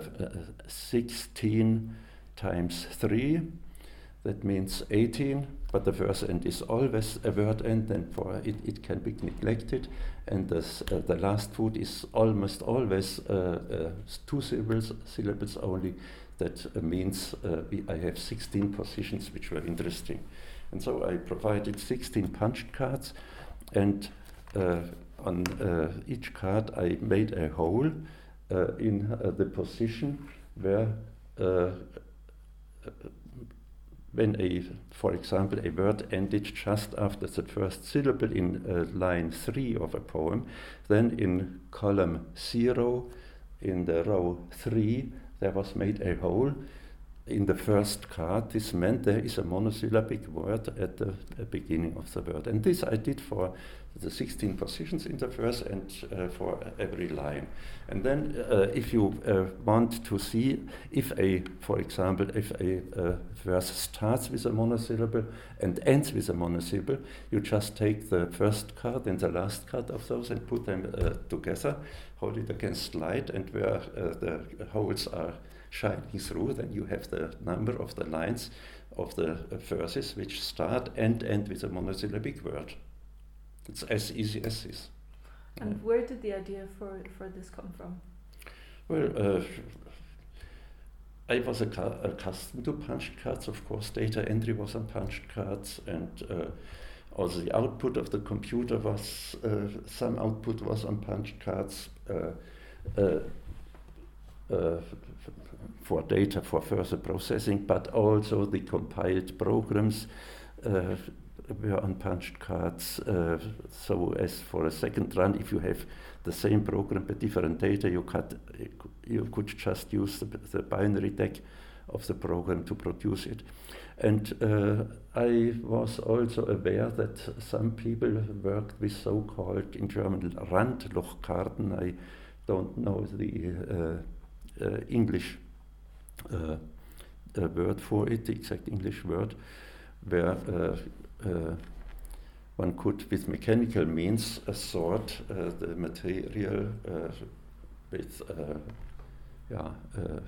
S2: sixteen times three. That means eighteen, but the verse end is always a word end, and for it, it can be neglected. And this, uh, the last foot is almost always uh, uh, two syllables, syllables only. That uh, means uh, we, I have sixteen positions which were interesting. And so I provided sixteen punched cards, and uh, on uh, each card I made a hole uh, in uh, the position where uh, when a, for example, a word ended just after the first syllable in uh, line three of a poem, then in column zero, in the row three, there was made a hole in the first card. This meant there is a monosyllabic word at the beginning of the word. And this I did for the sixteen positions in the verse and uh, for every line. And then uh, if you uh, want to see if a, for example, if a uh, verse starts with a monosyllable and ends with a monosyllable, you just take the first card and the last card of those and put them uh, together, hold it against light, and where uh, the holes are shining through, then you have the number of the lines of the uh, verses which start and end with a monosyllabic word. It's as easy as this.
S1: And
S2: yeah.
S1: Where did the idea for, for this come from?
S2: Well, uh, I was accu- accustomed to punched cards, of course. Data entry was on punched cards, and uh, also the output of the computer was, uh, some output was on punched cards uh, uh, uh, for data for further processing, but also the compiled programs uh, were on punched cards, uh, so as for a second run, if you have the same program but different data, you, could, you could just use the, the binary deck of the program to produce it. And uh, I was also aware that some people worked with so-called, in German, Randlochkarten. I don't know the uh, uh, English uh, uh, word for it, the exact English word, where uh, Uh, one could, with mechanical means, uh, sort uh, the material uh, with, uh, yeah, uh,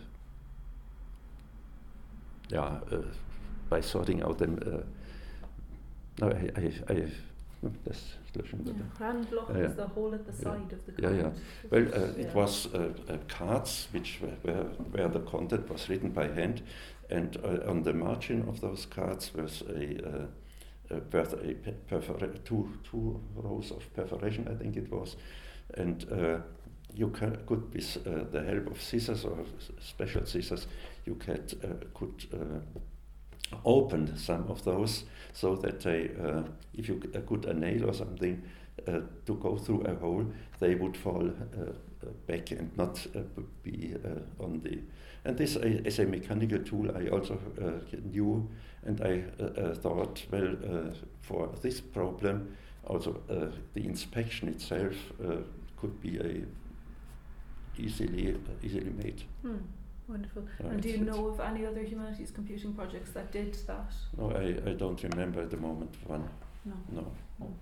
S2: yeah, uh, by sorting out them. Uh, no, I, I, I no, that's
S1: yeah. Randloch
S2: uh,
S1: is the hole at the
S2: yeah.
S1: side of the card.
S2: Yeah, yeah. Well, uh,
S1: yeah.
S2: it was uh, uh, cards which were, where, where the content was written by hand, and uh, on the margin of those cards was a uh, Uh, a perfora- two, two rows of perforation, I think it was, and uh, you ca- could, with uh, the help of scissors or s- special scissors, you could, uh, could uh, open some of those so that they, uh, if you uh, could a nail or something uh, to go through a hole, they would fall uh, uh, back and not uh, be uh, on the. And this, uh, as a mechanical tool, I also uh, knew, and I uh, uh, thought, well, uh, for this problem, also uh, the inspection itself uh, could be a easily uh, easily made.
S1: Hmm. Wonderful.
S2: Uh,
S1: and do you
S2: it's-
S1: know of any other humanities computing projects that did that?
S2: No, I, I don't remember at the moment one.
S1: No.
S2: No.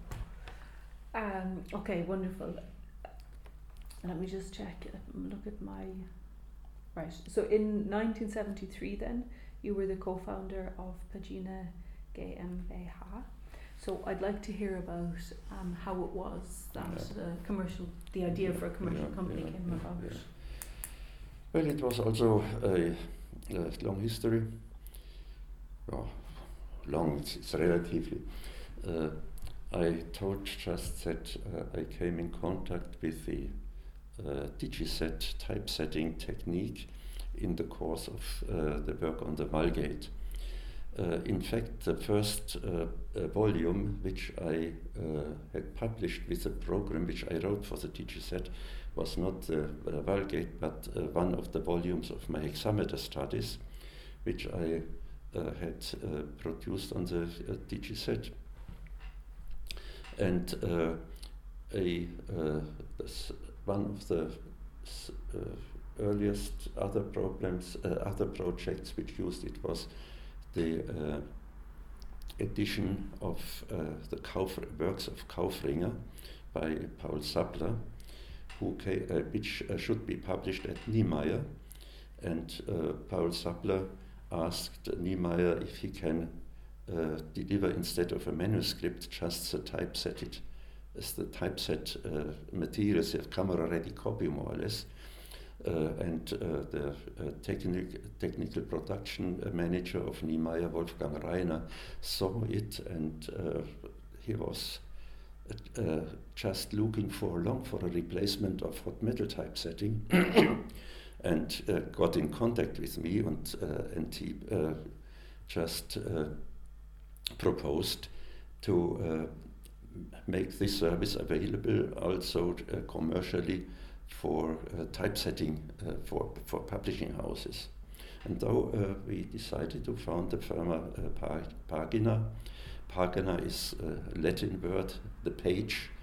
S1: Um, okay, wonderful. Let me just check, uh, look at my... Right, so in nineteen seventy-three then, you were the co-founder of Pagina GmbH. So I'd like to hear about um, how it was that
S2: Yeah.
S1: uh, commercial, the idea for a commercial
S2: Yeah,
S1: company
S2: yeah,
S1: came
S2: yeah,
S1: about.
S2: yeah. Well, it was also a, a long history. Oh, long, it's, it's relatively. Uh, I told just that uh, I came in contact with the uh, Digiset typesetting technique in the course of uh, the work on the Vulgate. Uh, in fact, the first uh, uh, volume which I uh, had published with a program which I wrote for the Digiset was not the uh, Vulgate, but uh, one of the volumes of my hexameter studies, which I uh, had uh, produced on the uh, Digiset. And uh, a, uh, this, one of the s- uh, earliest other problems, uh, other projects which used it was the uh, edition of uh, the Kauf- works of Kaufringer by Paul Sappler, who ca- uh, which uh, should be published at Niemeyer. And uh, Paul Sappler asked Niemeyer if he can uh, deliver, instead of a manuscript, just the typesetted, as the typeset uh, materials, a camera-ready copy more or less. Uh, and uh, the uh, technic- technical production uh, manager of Niemeyer, Wolfgang Reiner, saw it, and uh, he was uh, uh, just looking for long for a replacement of hot metal typesetting, and uh, got in contact with me, and, uh, and he uh, just uh, proposed to uh, make this service available also uh, commercially for uh, typesetting uh, for, for publishing houses. And though uh, we decided to found the firm uh, Pagina. Pagina is a Latin word, the page,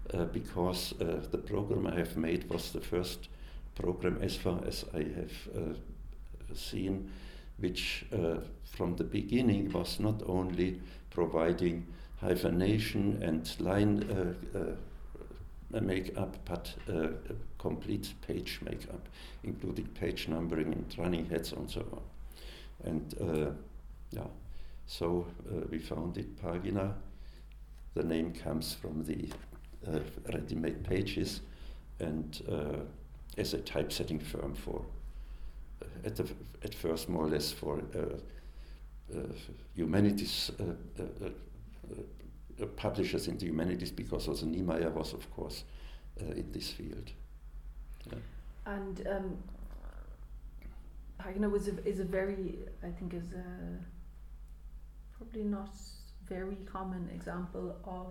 S2: uh, because uh, the program I have made was the first program, as far as I have uh, seen, which uh, from the beginning was not only providing hyphenation and line uh, uh, make-up, but uh, complete page make-up, including page numbering and running heads and so on. And uh, yeah, so uh, we founded Pagina. The name comes from the uh, ready-made pages, and uh, as a typesetting firm for, uh, at, the, at first more or less for uh, uh, humanities, uh, uh, uh, uh, publishers in the humanities, because also Niemeyer was, of course, uh, in this field. Yeah.
S1: And um, Pagina was a, is a very, I think, is a probably not very common example of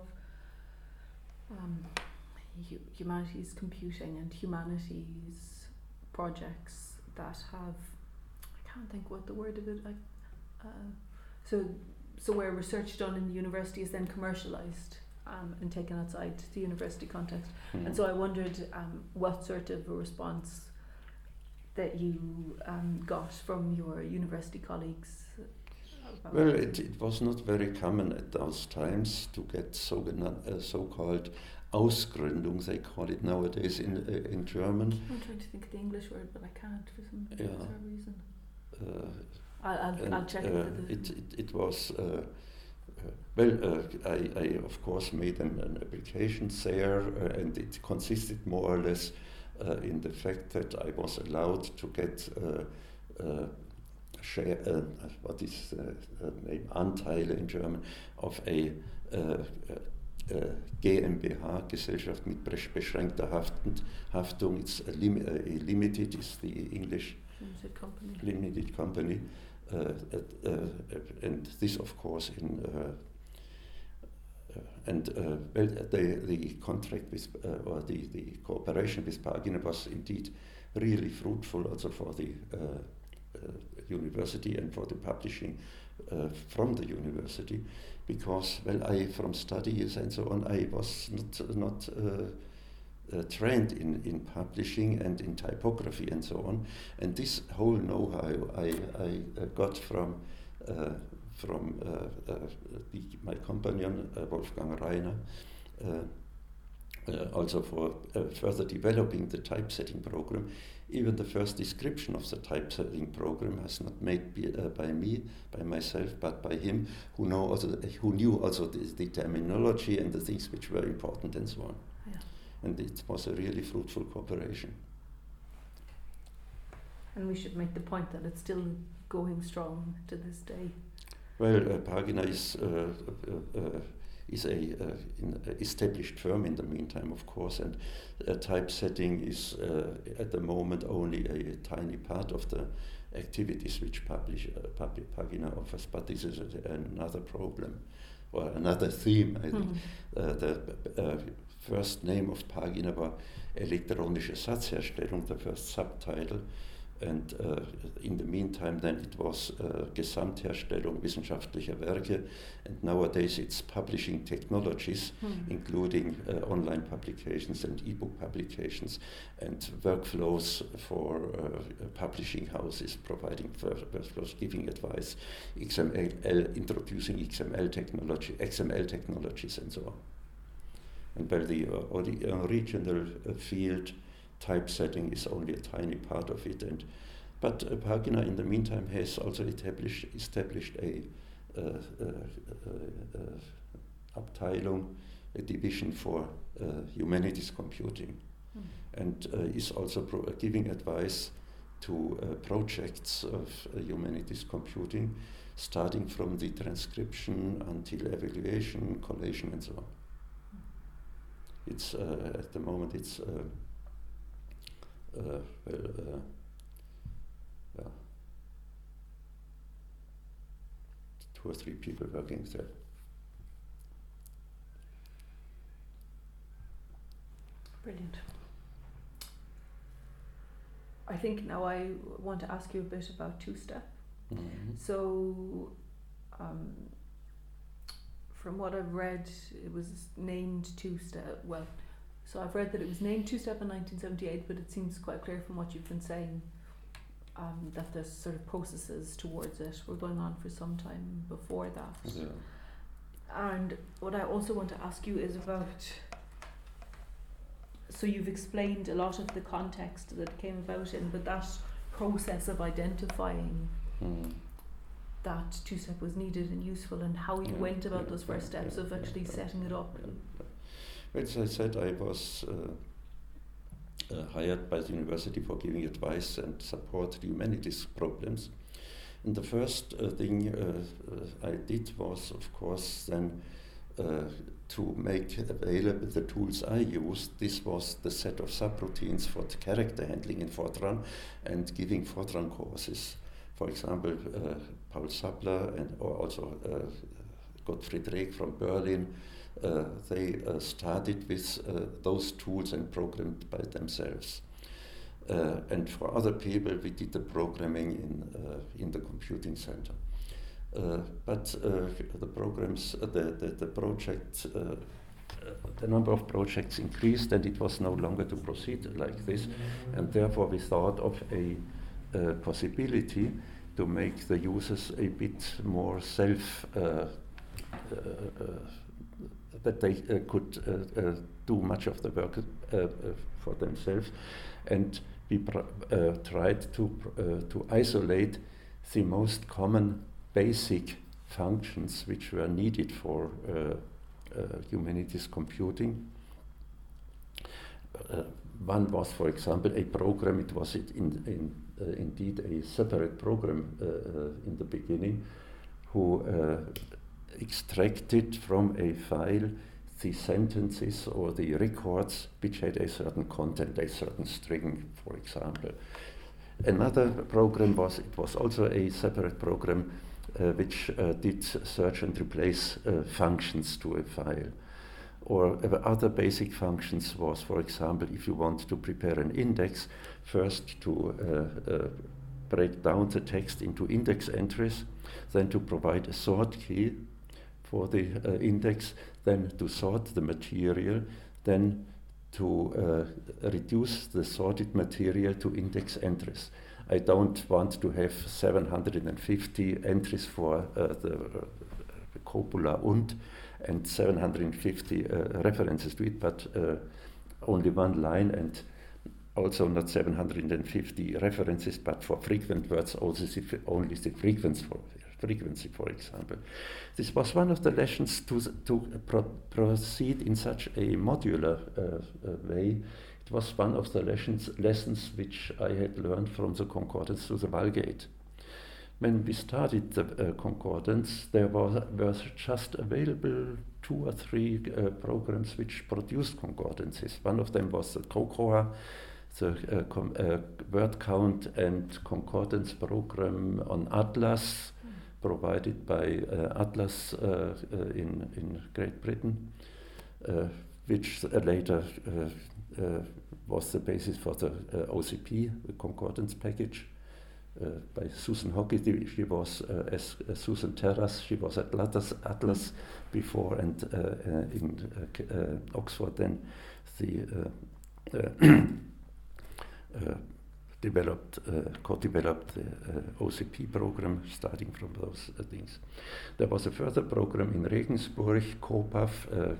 S1: um, hu- humanities computing and humanities projects that have, I can't think what the word of it, like, uh, so so where research done in the university is then commercialised um, and taken outside the university context. Mm-hmm. And so I wondered um, what sort of a response that you um, got from your university colleagues.
S2: Well, it, it was not very common at those times to get so, uh, so-called Ausgründung, they call it nowadays in uh, in German.
S1: I'm trying to think of the English word, but I can't for some
S2: yeah.
S1: bizarre reason.
S2: Uh,
S1: I'll, I'll,
S2: and,
S1: I'll check
S2: uh,
S1: it.
S2: It, it. It was, uh, uh, well, uh, I, I of course made an, an application there, uh, and it consisted more or less uh, in the fact that I was allowed to get uh, uh, share, uh, what is the uh, name, Anteile in German, of a uh, uh, GmbH, Gesellschaft mit beschränkter Haftend, Haftung. It's a, lim a limited, is the English
S1: limited company.
S2: Limited company, uh, uh, uh, and this, of course, in uh, uh, and uh, well, the the contract with uh, or the the cooperation with Pagina was indeed really fruitful, also for the uh, uh, university and for the publishing uh, from the university, because well, I from studies and so on, I was not not. Uh, Uh, trained in, in publishing and in typography and so on, and this whole know-how I, I uh, got from uh, from uh, uh, the, my companion uh, Wolfgang Reiner, uh, uh, also for uh, further developing the typesetting program. Even the first description of the typesetting program has not made be, uh, by me, by myself, but by him, who know also who knew also the, the terminology and the things which were important and so on.
S1: Yeah.
S2: And it was a really fruitful cooperation.
S1: And we should make the point that it's still going strong to this day.
S2: Well, uh, Pagina is uh, uh, uh, is a uh, in, uh, established firm in the meantime, of course, and uh, typesetting is uh, at the moment only a tiny part of the activities which publish uh, public Pagina offers. But this is a, another problem or another theme. I think mm-hmm. uh, the uh, first name of Pagina war elektronische Satzherstellung, the first subtitle, and uh, in the meantime then it was uh, Gesamtherstellung wissenschaftlicher Werke, and nowadays it's publishing technologies, mm. including uh, online publications and e-book publications, and workflows for uh, publishing houses, providing workflows, giving advice, X M L, introducing X M L technology, X M L technologies and so on. And while the uh, ori original uh, field typesetting is only a tiny part of it, and but uh, Pagina in the meantime has also established established a uh, uh, uh, uh, Abteilung, a division for uh, humanities computing, mm. and uh, is also pro giving advice to uh, projects of uh, humanities computing, starting from the transcription until evaluation, collation, and so on. It's uh, at the moment it's uh, uh, well, uh, yeah, two or three people working there.
S1: Brilliant. I think now I want to ask you a bit about two-step. Mm-hmm. So, um, from what I've read, it was named two-step. Well, So I've read that it was named two-step in nineteen seventy-eight, but it seems quite clear from what you've been saying um, that the sort of processes towards it were going on for some time before that.
S2: Yeah.
S1: And what I also want to ask you is about, so you've explained a lot of the context that it came about in, but that process of identifying
S2: Mm.
S1: that two-step was needed and useful, and how you
S2: Yeah,
S1: went about
S2: yeah,
S1: those first
S2: yeah,
S1: steps
S2: yeah,
S1: of actually
S2: yeah,
S1: setting it up.
S2: yeah, yeah. As I said, I was uh, uh, hired by the university for giving advice and support to humanities problems. And the first uh, thing uh, uh, I did was, of course, then uh, to make available the tools I used. This was the set of subroutines for the character handling in Fortran and giving Fortran courses. For example, uh, Paul Sappler and or also uh, Gottfried Reg from Berlin, uh, they uh, started with uh, those tools and programmed by themselves. Uh, and for other people, we did the programming in uh, in the computing center. Uh, but uh, the programs, uh, the, the the project, uh, uh, the number of projects increased, and it was no longer to proceed like this. And therefore, we thought of a uh, possibility to make the users a bit more self. Uh, uh, uh, that they uh, could uh, uh, do much of the work uh, uh, for themselves, and we pr- uh, tried to pr- uh, to isolate the most common basic functions which were needed for uh, uh, humanities computing. Uh, one was, for example, a program. It was it in, in, uh, indeed a separate program uh, uh, in the beginning, who uh, extracted from a file the sentences or the records which had a certain content, a certain string, for example. Another program was, it was also a separate program uh, which uh, did search and replace uh, functions to a file. Or uh, other basic functions was, for example, if you want to prepare an index, first to uh, uh, break down the text into index entries, then to provide a sort key for the uh, index, then to sort the material, then to uh, reduce the sorted material to index entries. I don't want to have seven hundred fifty entries for uh, the uh, copula und and seven hundred fifty uh, references to it, but uh, only one line, and also not seven hundred fifty references, but for frequent words also the only the frequency for, frequency, for example. This was one of the lessons to, to pro proceed in such a modular uh, uh, way. It was one of the lessons, lessons which I had learned from the concordance to the Vulgate. When we started the uh, concordance, there was, was just available two or three uh, programs which produced concordances. One of them was the COCOA, the uh, com uh, word count and concordance program on Atlas, mm. provided by uh, Atlas uh, uh, in, in Great Britain, uh, which uh, later uh, uh, was the basis for the uh, O C P, the concordance package. Uh, by Susan Hockey. She was, uh, as uh, Susan Terras, she was at Atlas, Atlas before, and uh, uh, in uh, uh, Oxford then the uh, uh, uh, developed, uh, co-developed the uh, O C P program, starting from those uh, things. There was a further program in Regensburg, COPAF, uh,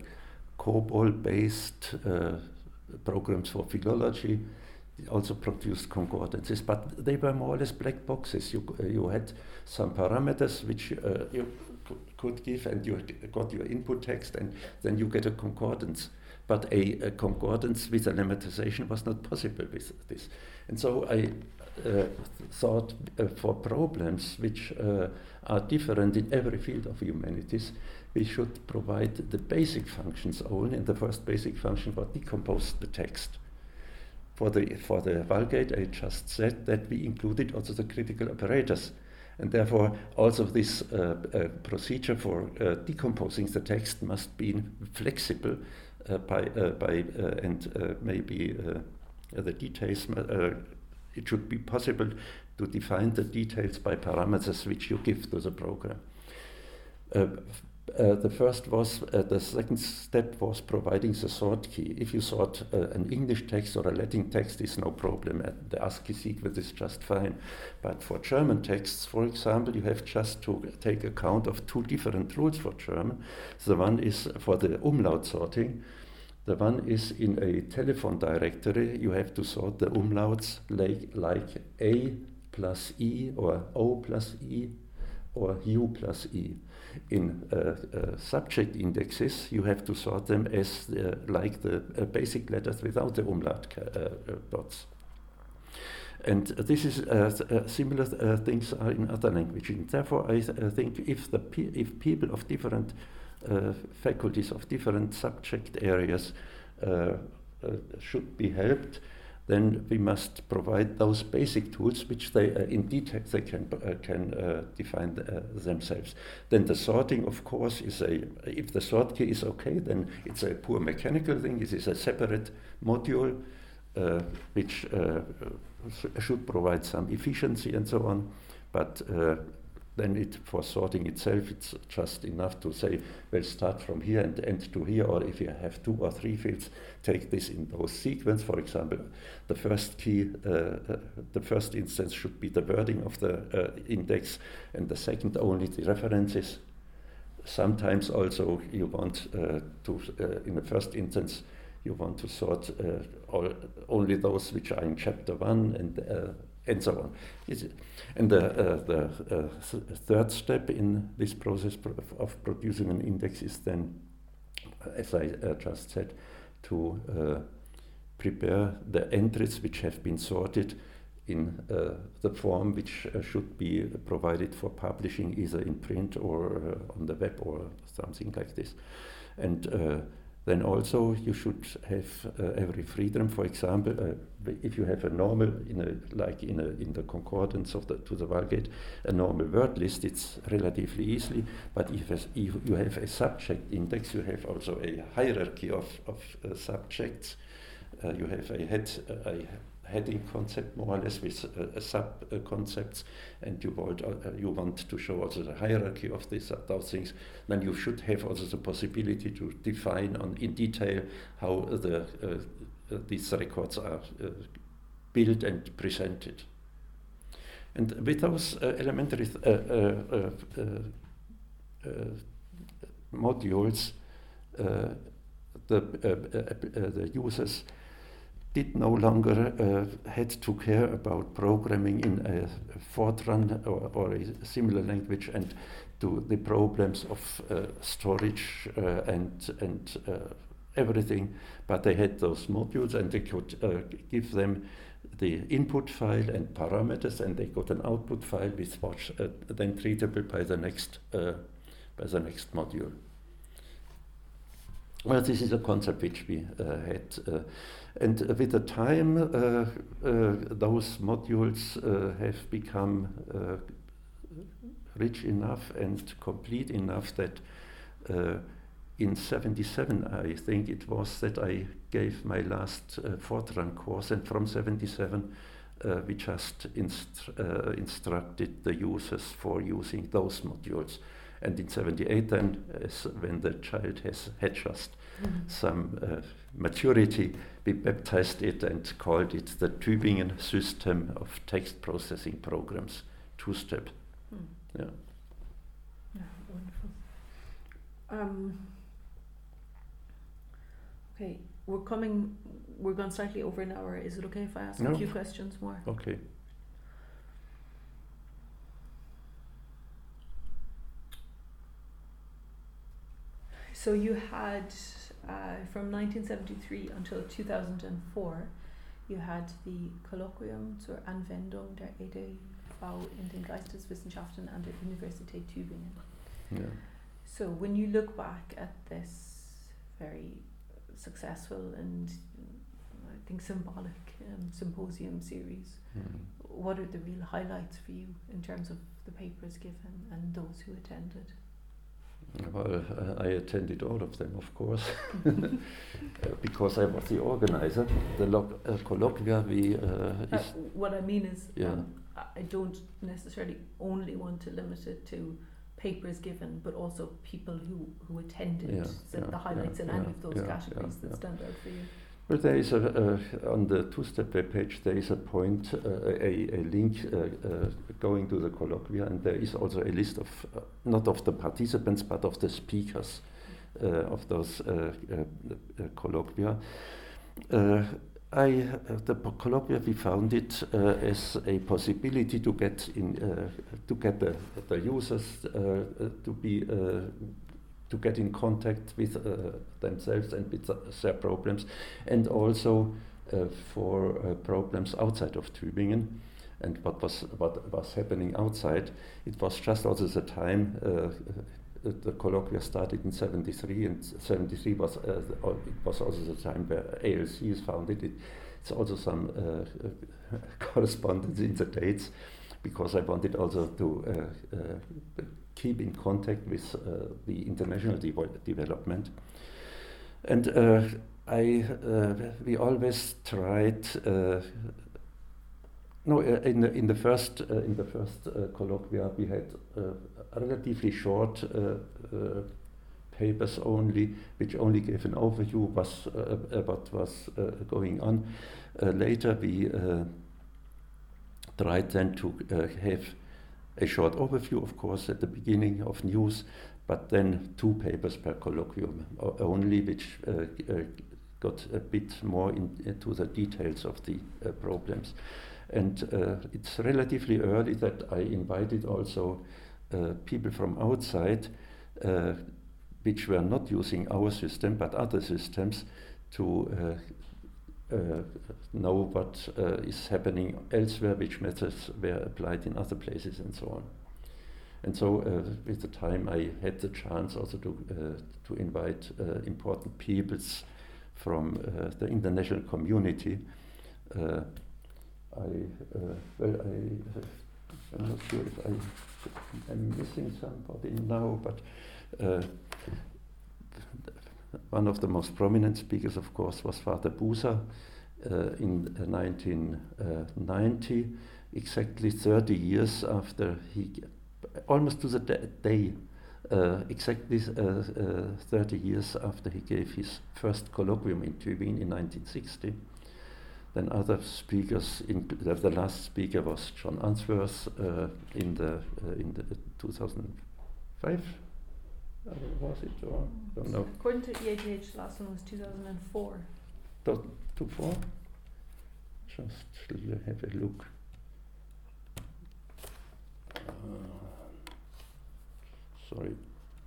S2: COBOL-based uh, programs for philology. Also produced concordances, but they were more or less black boxes. You uh, you had some parameters which uh, you c could give, and you got your input text, and then you get a concordance. But a, a concordance with a lemmatization was not possible with this. And so I uh, thought uh, for problems which uh, are different in every field of humanities, we should provide the basic functions only, and the first basic function was decompose the text. For the, for the Vulgate, I just said that we included also the critical operators, and therefore also this uh, uh, procedure for uh, decomposing the text must be flexible uh, by, uh, by uh, and uh, maybe uh, the details, uh, it should be possible to define the details by parameters which you give to the program. Uh, Uh, the first was, uh, the second step was providing the sort key. If you sort uh, an English text or a Latin text, is no problem. Uh, the ASCII sequence is just fine. But for German texts, for example, you have just to take account of two different rules for German. The one is for the umlaut sorting. The one is in a telephone directory. You have to sort the umlauts like, like A plus E or O plus E or U plus E. In uh, uh, subject indexes, you have to sort them as uh, like the uh, basic letters without the umlaut uh, uh, dots. And uh, this is uh, th- uh, similar uh, things are in other languages. And therefore, I th- uh, think if the pe- if people of different uh, faculties of different subject areas uh, uh, should be helped, then we must provide those basic tools which they uh, indeed they can uh, can uh, define uh, themselves. Then the sorting, of course, is a if the sort key is okay, then it's a pure mechanical thing. It is a separate module uh, which uh, sh- should provide some efficiency and so on. But uh, then it for sorting itself, it's just enough to say, well, start from here and end to here, or if you have two or three fields, take this in those sequence. For example, the first key, uh, uh, the first instance should be the wording of the uh, index, and the second only the references. Sometimes also you want uh, to, uh, in the first instance, you want to sort uh, all, only those which are in chapter one and uh, and so on. And the, uh, the uh, th- third step in this process pro- of producing an index is then, as I uh, just said, to uh, prepare the entries which have been sorted in uh, the form which uh, should be provided for publishing either in print or uh, on the web or something like this. And uh, then also you should have uh, every freedom. For example, uh, if you have a normal, in a, like in, a, in the concordance of the, to the Vulgate, a normal word list, it's relatively easily. But if, as, if you have a subject index, you have also a hierarchy of, of uh, subjects. Uh, you have a head, uh, a heading concept more or less with uh, sub uh, concepts, and you want uh, you want to show also the hierarchy of these uh, those things. Then you should have also the possibility to define on in detail how the uh, uh, these records are uh, built and presented. And with those uh, elementary th- uh, uh, uh, uh, uh, modules, uh, the uh, uh, uh, the users did no longer uh, had to care about programming in a Fortran or, or a similar language and to the problems of uh, storage uh, and and uh, everything, but they had those modules and they could uh, give them the input file and parameters, and they got an output file which was uh, then treatable by the next uh, by the next module. Well, this is a concept which we uh, had, uh, and uh, with the time, uh, uh, those modules uh, have become uh, rich enough and complete enough that uh, in seventy-seven, I think it was, that I gave my last uh, Fortran course, and from seventy-seven uh, we just inst- uh, instructed the users for using those modules. And in seventy-eight then, as when the child has had just mm-hmm. some uh, maturity, we baptized it and called it the Tübingen System of Text Processing Programs, two-step. Mm. Yeah.
S1: Yeah, wonderful. Um, okay, we're coming, we're gone slightly over an hour. Is it okay if I ask no. a few questions more?
S2: Okay.
S1: So you had, uh, from nineteen seventy-three until two thousand four, you had the Kolloquium zur Anwendung der E D V in den Geisteswissenschaften an der Universität Tübingen.
S2: Yeah.
S1: So when you look back at this very successful and I think symbolic um, symposium series, mm. what are the real highlights for you in terms of the papers given and those who attended?
S2: Well, uh, I attended all of them, of course, uh, because I was the organizer. The lo- uh, colloquia, we. Uh,
S1: uh, what I mean is,
S2: yeah.
S1: um, I don't necessarily only want to limit it to papers given, but also people who, who attended,
S2: Yeah,
S1: so
S2: yeah,
S1: the highlights
S2: yeah,
S1: in any
S2: yeah,
S1: of those
S2: yeah,
S1: categories
S2: yeah,
S1: that
S2: yeah.
S1: stand out for you.
S2: Well, there is a, uh, on the two-step web page, there is a point, uh, a, a link uh, uh, going to the colloquia, and there is also a list of, uh, not of the participants, but of the speakers uh, of those uh, uh, uh, colloquia. Uh, I, uh, the colloquia, we found it uh, as a possibility to get in, uh, to get the, the users uh, uh, to be uh, to get in contact with uh, themselves and with uh, their problems, and also uh, for uh, problems outside of Tübingen, and what was what was happening outside. It was just also the time uh, the colloquia started in seventy-three, and seventy-three was uh, it was also the time where A L C is founded. It, it's also some uh, correspondence in the dates, because I wanted also to uh, uh, keep in contact with uh, the international de development. And uh, I, uh, we always tried. Uh, no, uh, in the in the first uh, in the first uh, colloquia we had uh, relatively short uh, uh, papers only, which only gave an overview was uh, about what was uh, going on. Uh, later we uh, tried then to uh, have a short overview, of course, at the beginning of news, but then two papers per colloquium only, which uh, uh, got a bit more in, into the details of the uh, problems. And uh, it's relatively early that I invited also uh, people from outside, uh, which were not using our system, but other systems, to uh, Uh, know what uh, is happening elsewhere, which methods were applied in other places, and so on. And so, uh, with the time, I had the chance also to uh, to invite uh, important peoples from uh, the international community. Uh, I uh, well, I uh, I'm not sure if I am missing somebody now, but. Uh, One of the most prominent speakers, of course, was Father Buser uh, in uh, nineteen ninety, exactly thirty years after he, almost to the day, uh, exactly uh, uh, thirty years after he gave his first colloquium in Tübingen in nineteen sixty. Then other speakers, in, the, the last speaker was John Answorth uh, in the uh, in the two thousand five. Uh, was it or I don't know?
S1: According to E A D H, the last one was two thousand four.
S2: Two four? Just have a look. Uh, sorry.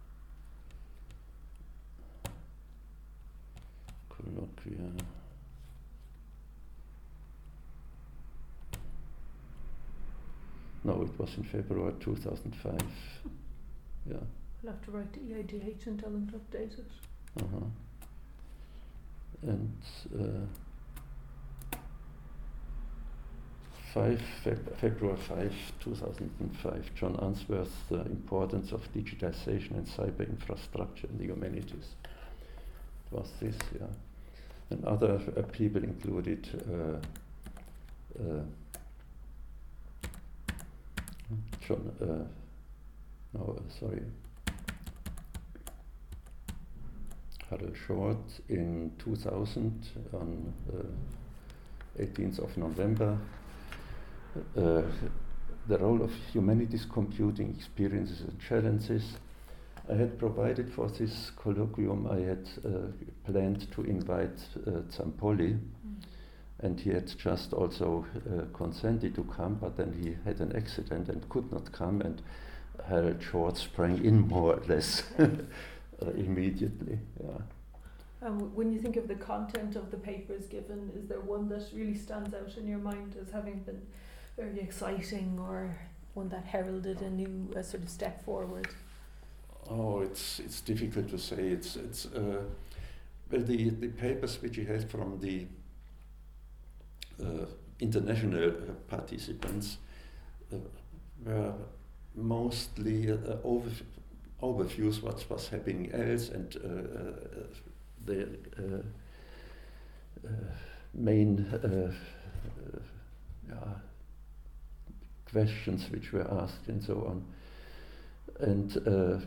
S2: Colloquia. No, it was in February two thousand five. Yeah.
S1: I'll have to write to E I D H and tell them to update it.
S2: Uh-huh. And uh, five Feb February fifth, two thousand five, John Answorth, The Importance of Digitization and Cyber Infrastructure in the Humanities. It was this, yeah. And other uh, people included uh, uh, John, uh, no, uh, sorry, Harold Short in two thousand on uh, eighteenth of November. Uh, the role of humanities computing, experiences and challenges. I had provided for this colloquium, I had uh, planned to invite uh, Zampolli, mm. and he had just also uh, consented to come, but then he had an accident and could not come, and Harold Short sprang in more or less uh, immediately. Yeah.
S1: Um, when you think of the content of the papers given, is there one that really stands out in your mind as having been very exciting, or one that heralded a new uh, sort of step forward?
S2: Oh, it's it's difficult to say. It's it's uh, well the the papers which you had from the uh, international uh, participants uh, were mostly uh, over, overviews what was happening else, and uh, uh, the uh, uh, main uh, uh, yeah, questions which were asked and so on. and uh,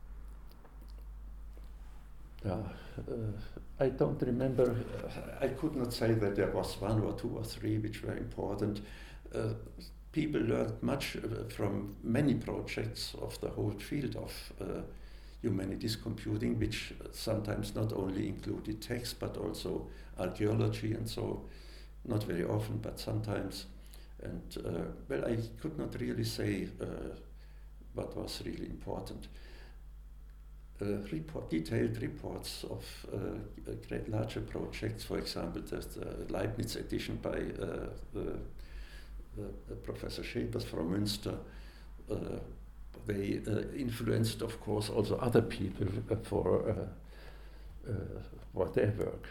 S2: yeah, uh, I don't remember, uh, I could not say that there was one or two or three which were important. Uh, people learned much uh, from many projects of the whole field of uh, humanities computing, which sometimes not only included text but also archaeology, and so not very often but sometimes. And uh, well, I could not really say uh, what was really important. Uh, report, detailed reports of uh, great larger projects, for example, the uh, Leibniz edition by uh, uh, uh, Professor Schepers from Münster. Uh, they uh, influenced, of course, also other people uh, for uh, uh, for their work.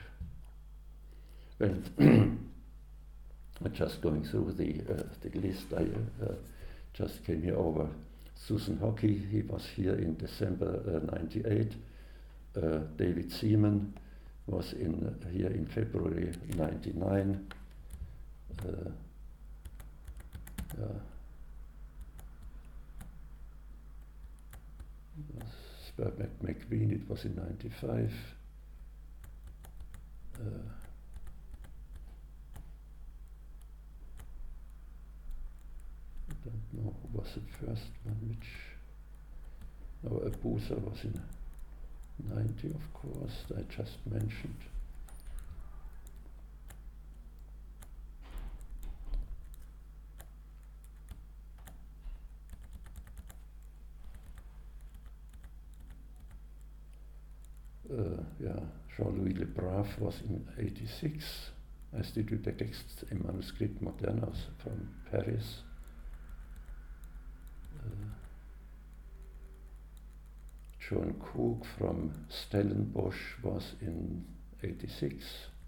S2: Well, just going through the uh, the list, I uh, just came here over Susan Hockey. He was here in December uh, ninety-eight. Uh, David Seaman was in uh, here in February ninety-nine. Uh, yeah. Spur McQueen, it was in ninety-five. Uh, I don't know who was the first one, which, no, Abusa was in ninety, of course, I just mentioned. Uh, ja, Jean-Louis Le Brave was in eighty-six, Institut des Textes et Manuscrits Modernes from Paris. Uh, John Cook from Stellenbosch was in eighty-six.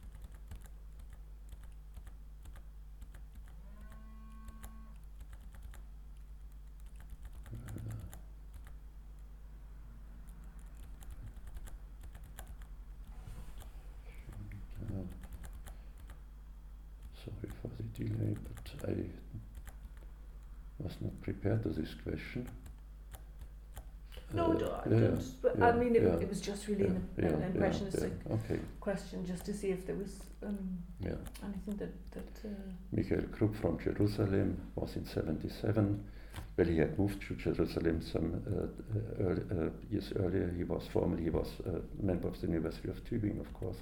S2: Sorry for the delay, but I was not prepared to this question.
S1: No,
S2: uh,
S1: do, I
S2: yeah,
S1: don't. But
S2: yeah,
S1: I mean, it,
S2: yeah,
S1: it was just really
S2: yeah,
S1: an,
S2: yeah,
S1: an impressionistic
S2: yeah, yeah. Okay.
S1: question, just to see if there was um,
S2: Yeah.
S1: anything that that. Uh,
S2: Michael Krupp from Jerusalem was in seventy-seven. Well, he had moved to Jerusalem some uh, early, uh, years earlier. He was formerly he was a member of the University of Tübingen, of course.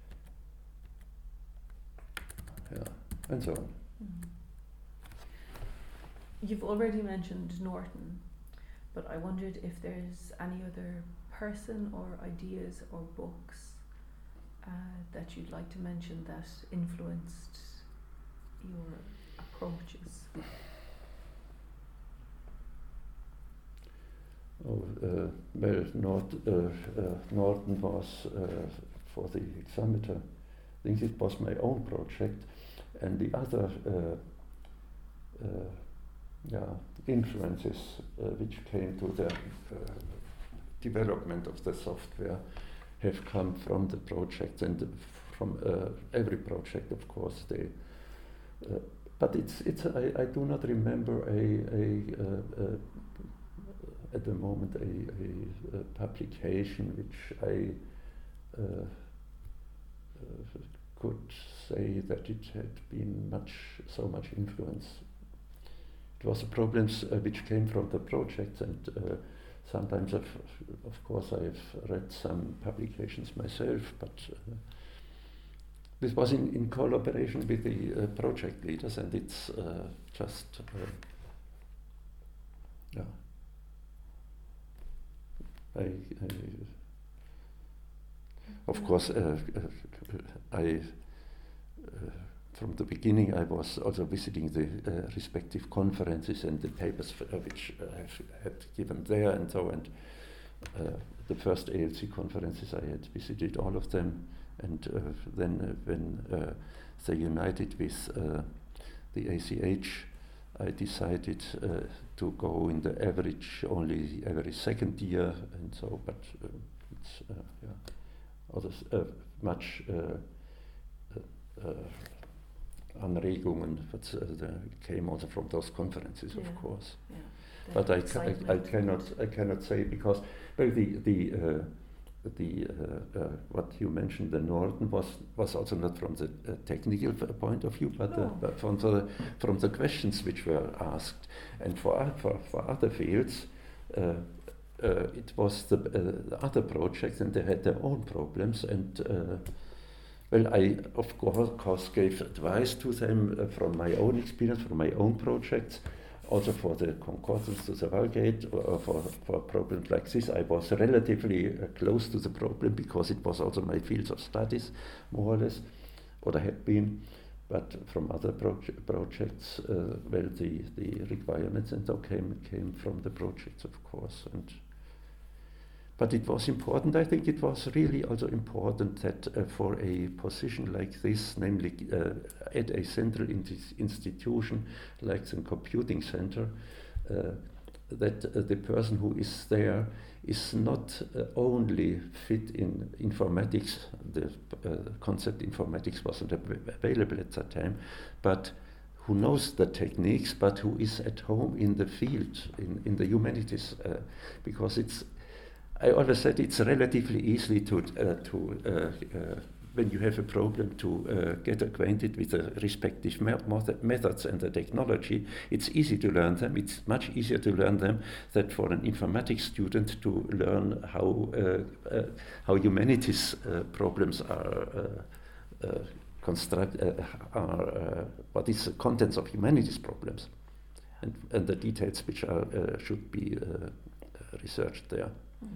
S2: Yeah, and so on.
S1: mm. You've already mentioned Norton, but I wondered if there's any other person or ideas or books uh, that you'd like to mention that influenced your approaches.
S2: Oh, uh, well, Nord, uh, uh, Norton was uh, for the hexameter. I think it was my own project, and the other uh, uh, yeah, influences uh, which came to the uh, development of the software have come from the project and from uh, every project, of course. They, uh, but it's it's I, I do not remember a a, uh, uh, at the moment a, a, a publication which I uh, uh, could say that it had been much so much influence. It was the problems uh, which came from the project, and uh, sometimes I've, of course I've read some publications myself, but uh, this was in, in collaboration with the uh, project leaders, and it's uh, just uh, yeah. I, I, of course, uh, uh, I uh, from the beginning I was also visiting the uh, respective conferences and the papers f- uh, which I have had given there, and so and uh, the first A L C conferences I had visited all of them, and uh, then uh, when uh, they united with uh, the A C H, I decided uh, to go in the average only every second year, and so, but uh, it's uh, yeah, others uh, much uh, uh, uh, Anregungen that uh, came also from those conferences,
S1: yeah.
S2: of course.
S1: Yeah.
S2: but I, ca- I, I cannot I cannot say because well the the uh, the uh, uh, what you mentioned, the Norden was was also not from the uh, technical point of view, but,
S1: no.
S2: uh, but from the from the questions which were asked, and for for, for other fields. Uh, uh, it was the, uh, the other projects, and they had their own problems, and uh, well, I of course gave advice to them uh, from my own experience, from my own projects, also for the concordance to the Vulgate, or for, for problems like this. I was relatively uh, close to the problem because it was also my field of studies, more or less, or I had been. But from other proje- projects, uh, well, the, the requirements and so came came from the projects, of course. And but it was important. I think it was really also important that uh, for a position like this, namely uh, at a central in- institution like the computing center, uh, that uh, the person who is there is not uh, only fit in informatics, the uh, concept informatics wasn't av- available at that time, but who knows the techniques, but who is at home in the field, in, in the humanities, uh, because it's, I always said it's relatively easy to, uh, to uh, uh, when you have a problem, to uh, get acquainted with the respective me- methods and the technology. It's easy to learn them. It's much easier to learn them than for an informatics student to learn how uh, uh, how humanities uh, problems are uh, uh, construct uh, are uh, what is the contents of humanities problems, and, and the details which are uh, should be uh, researched there.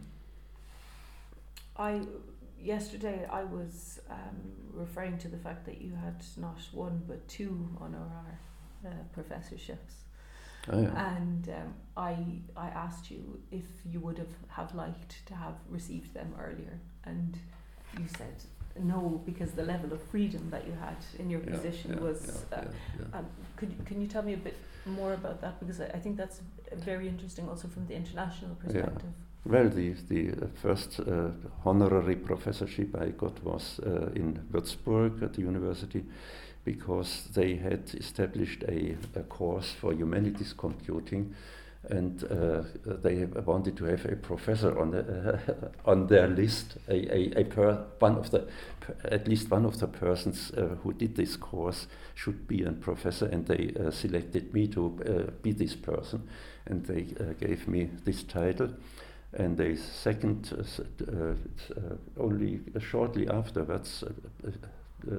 S1: I yesterday I was um, referring to the fact that you had not one but two honorar uh, professorships,
S2: Oh, yeah.
S1: and um, I I asked you if you would have, have liked to have received them earlier, and you said no because the level of freedom that you had in your
S2: Yeah,
S1: position
S2: yeah,
S1: was.
S2: yeah,
S1: Uh,
S2: yeah, yeah.
S1: um, could you- can you tell me a bit more about that, because I, I think that's very interesting also from the international perspective.
S2: Well, the, the uh, first uh, honorary professorship I got was uh, in Würzburg at the university, because they had established a, a course for humanities computing, and uh, they wanted to have a professor on the, uh, on their list, a, a, a per, one of the at least one of the persons uh, who did this course should be a professor, and they uh, selected me to uh, be this person, and they uh, gave me this title. And a second, uh, s- uh, uh, only shortly afterwards, uh, uh,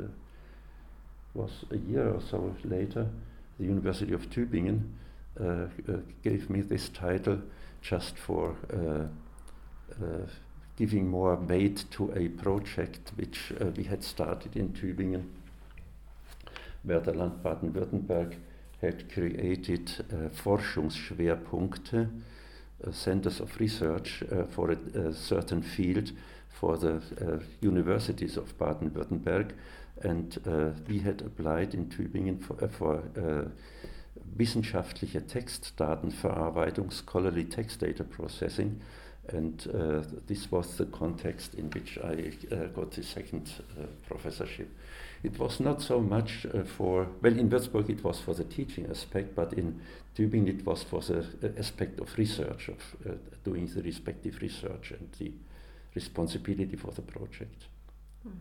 S2: was a year or so later, the University of Tübingen uh, uh, gave me this title just for uh, uh, giving more weight to a project which uh, we had started in Tübingen, where the Land Baden-Württemberg had created uh, Forschungsschwerpunkte, Uh, centers of research uh, for a, a certain field for the uh, universities of Baden-Württemberg, and uh, we had applied in Tübingen for, uh, for uh, wissenschaftliche Textdatenverarbeitung, scholarly text data processing, and uh, this was the context in which I uh, got the second uh, professorship. It was not so much uh, for, well, in Würzburg it was for the teaching aspect, but in Tübingen it was for the uh, aspect of research, of uh, doing the respective research and the responsibility for the project.
S1: Hmm.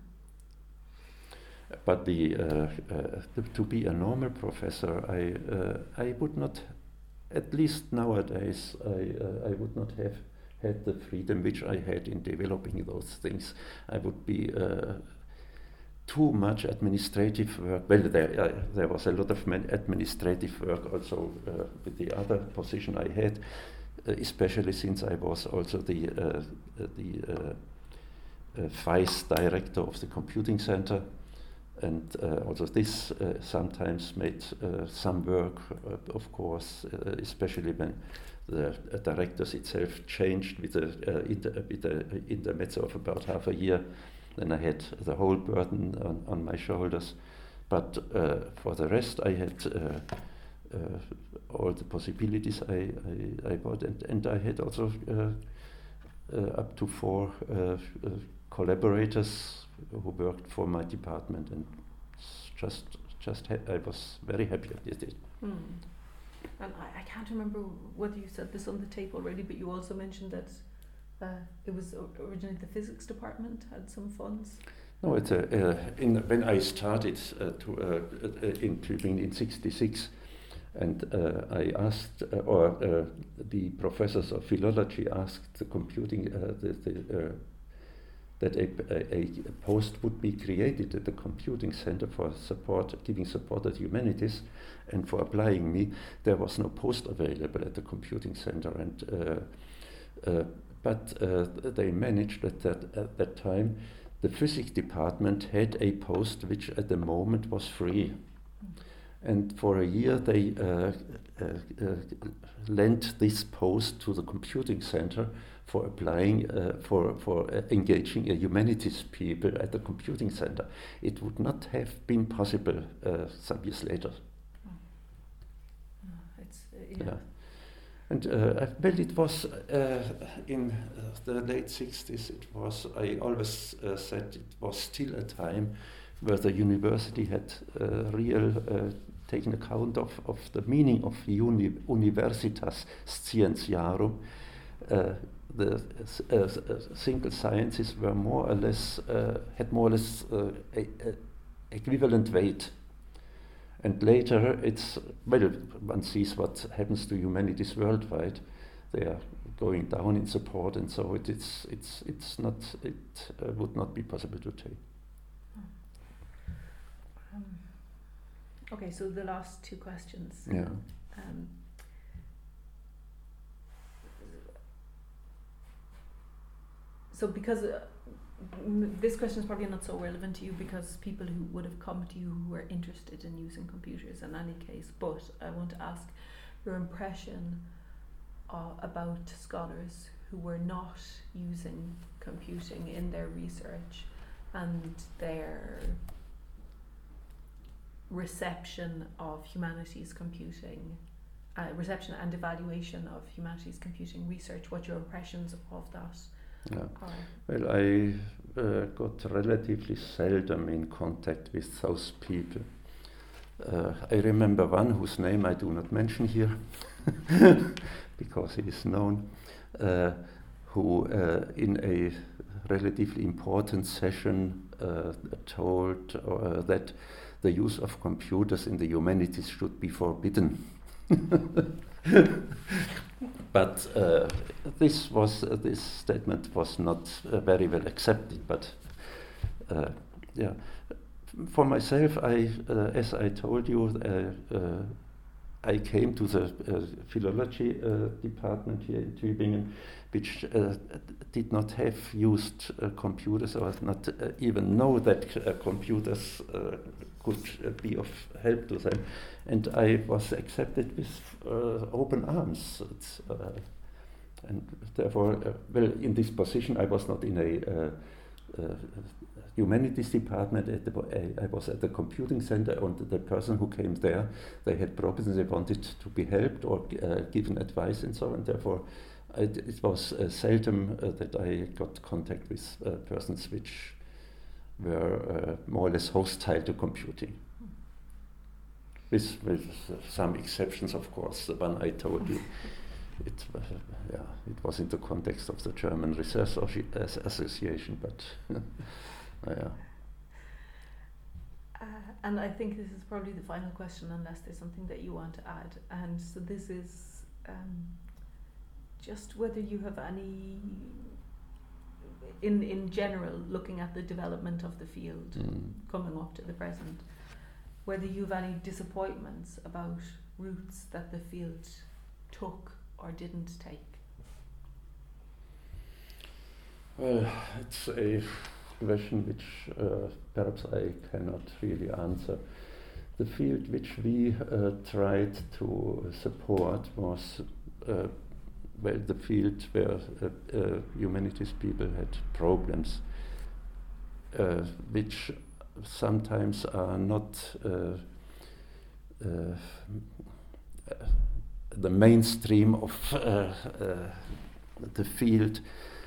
S2: But the, uh, uh, to, to be a normal professor, I, uh, I would not, at least nowadays, I, uh, I would not have had the freedom which I had in developing those things. I would be uh, too much administrative work. Well, there, uh, there was a lot of man- administrative work also uh, with the other position I had, uh, especially since I was also the, uh, the uh, uh, vice director of the computing center. And uh, also this uh, sometimes made uh, some work, uh, of course, uh, especially when the uh, directors itself changed with the uh, inter- with the intermezzo of about half a year. Then I had the whole burden on, on my shoulders. But uh, for the rest, I had uh, uh, all the possibilities I, I, I bought, and, and I had also uh, uh, up to four uh, uh, collaborators who worked for my department, and just just ha- I was very happy with it.
S1: Hmm. And I, I can't remember whether you said this on the tape already, but you also mentioned that uh, it was originally the physics department had some funds.
S2: No, it's uh, uh, in, when I started uh, to, uh, uh, in Tübingen in sixty-six, and uh, I asked, uh, or uh, the professors of philology asked the computing, uh, the, the, uh, that a, a, a post would be created at the Computing Center for support, giving support to the humanities, and for applying me. There was no post available at the Computing Center, and uh, uh, but uh, they managed at that at that time. The physics department had a post which at the moment was free. And for a year they uh, uh, uh, lent this post to the Computing Center for applying, uh, for, for uh, engaging a humanities people at the Computing Center. It would not have been possible uh, some years later.
S1: Oh. No, it's, uh, yeah.
S2: yeah. And uh, well, it was uh, in uh, the late sixties, it was, I always uh, said it was still a time where the university had uh, real uh, taken account of, of the meaning of uni Universitas Scientiarum. Uh, the uh, uh, single sciences were more or less, uh, had more or less uh, a, a equivalent weight. And later, it's, well, one sees what happens to humanities worldwide. They are going down in support, and so it, it's, it's, it's not, it uh, would not be possible to take.
S1: Um, okay, so the last two questions.
S2: Yeah.
S1: Um, so because uh, m- this question is probably not so relevant to you because people who would have come to you who are interested in using computers in any case, but I want to ask your impression uh, about scholars who were not using computing in their research and their reception of humanities computing, uh, reception and evaluation of humanities computing research, what your impressions of that
S2: Yeah.
S1: are.
S2: Well, I uh, got relatively seldom in contact with those people. Uh, I remember one whose name I do not mention here because he is known, uh, who uh, in a relatively important session uh, told uh, that the use of computers in the humanities should be forbidden. But uh, this was uh, this statement was not uh, very well accepted. But uh, yeah, for myself, I, uh, as I told you, uh, uh, I came to the uh, philology uh, department here in Tübingen, which uh, did not have used uh, computers or not uh, even know that uh, computers uh, could uh, be of help to them. And I was accepted with uh, open arms. It's, uh, and therefore, uh, well, in this position, I was not in a uh, uh, humanities department. At the, I was at the computing center, and the person who came there, they had problems. They wanted to be helped or uh, given advice and so on. Therefore, I, it was uh, seldom uh, that I got contact with uh, persons which were uh, more or less hostile to computing. With, with uh, some exceptions, of course. The one I told you, it, uh, yeah, it was in the context of the German Research Association, but uh, yeah.
S1: Uh, and I think this is probably the final question, unless there's something that you want to add. And so this is um, just whether you have any, in in general, looking at the development of the field
S2: Mm.
S1: coming up to the present, whether you have any disappointments about routes that the field took or didn't take.
S2: Well, it's a question which uh, perhaps I cannot really answer. The field which we uh, tried to support was uh, well, the field where uh, uh, humanities people had problems, uh, which sometimes are not uh, uh, the mainstream of uh, uh, the field.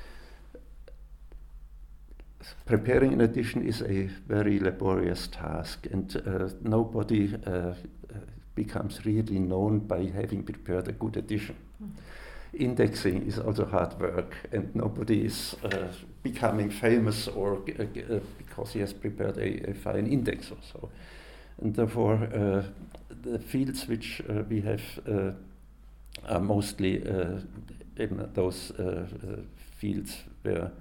S2: Preparing an edition is a very laborious task, and uh, nobody uh, becomes really known by having prepared a good edition. Mm. Indexing is also hard work, and nobody is uh, becoming famous or uh, uh, because he has prepared a, a fine index or so. And therefore, uh, the fields which uh, we have uh, are mostly uh, in those uh, uh, fields where,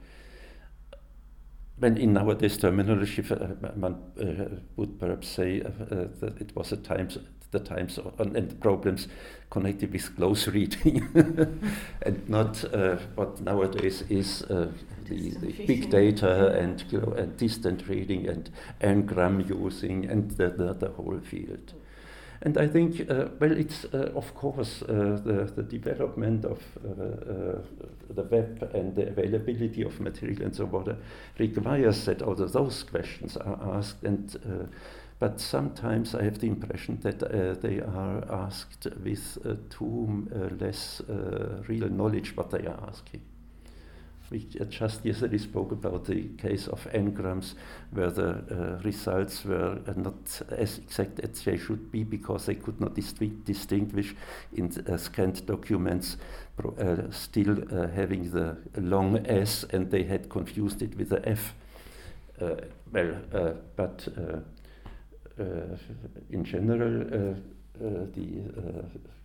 S2: when in nowadays terminology, uh, one uh, would perhaps say uh, uh, that it was a times, the times of, and, and problems connected with close reading, and not uh, what nowadays is uh, the, the big data and, you know, and distant reading and n-gram using and the, the, the whole field. And I think, uh, well, it's uh, of course uh, the, the development of uh, uh, the web and the availability of material and so on requires that also those questions are asked. And uh, but sometimes I have the impression that uh, they are asked with uh, too uh, less uh, real knowledge what they are asking. We just yesterday spoke about the case of n-grams, where the uh, results were uh, not as exact as they should be because they could not distinct, distinguish in uh, scanned documents, pro, uh, still uh, having the long S, and they had confused it with the F. Uh, well, uh, but uh, uh, in general, uh, uh, the uh,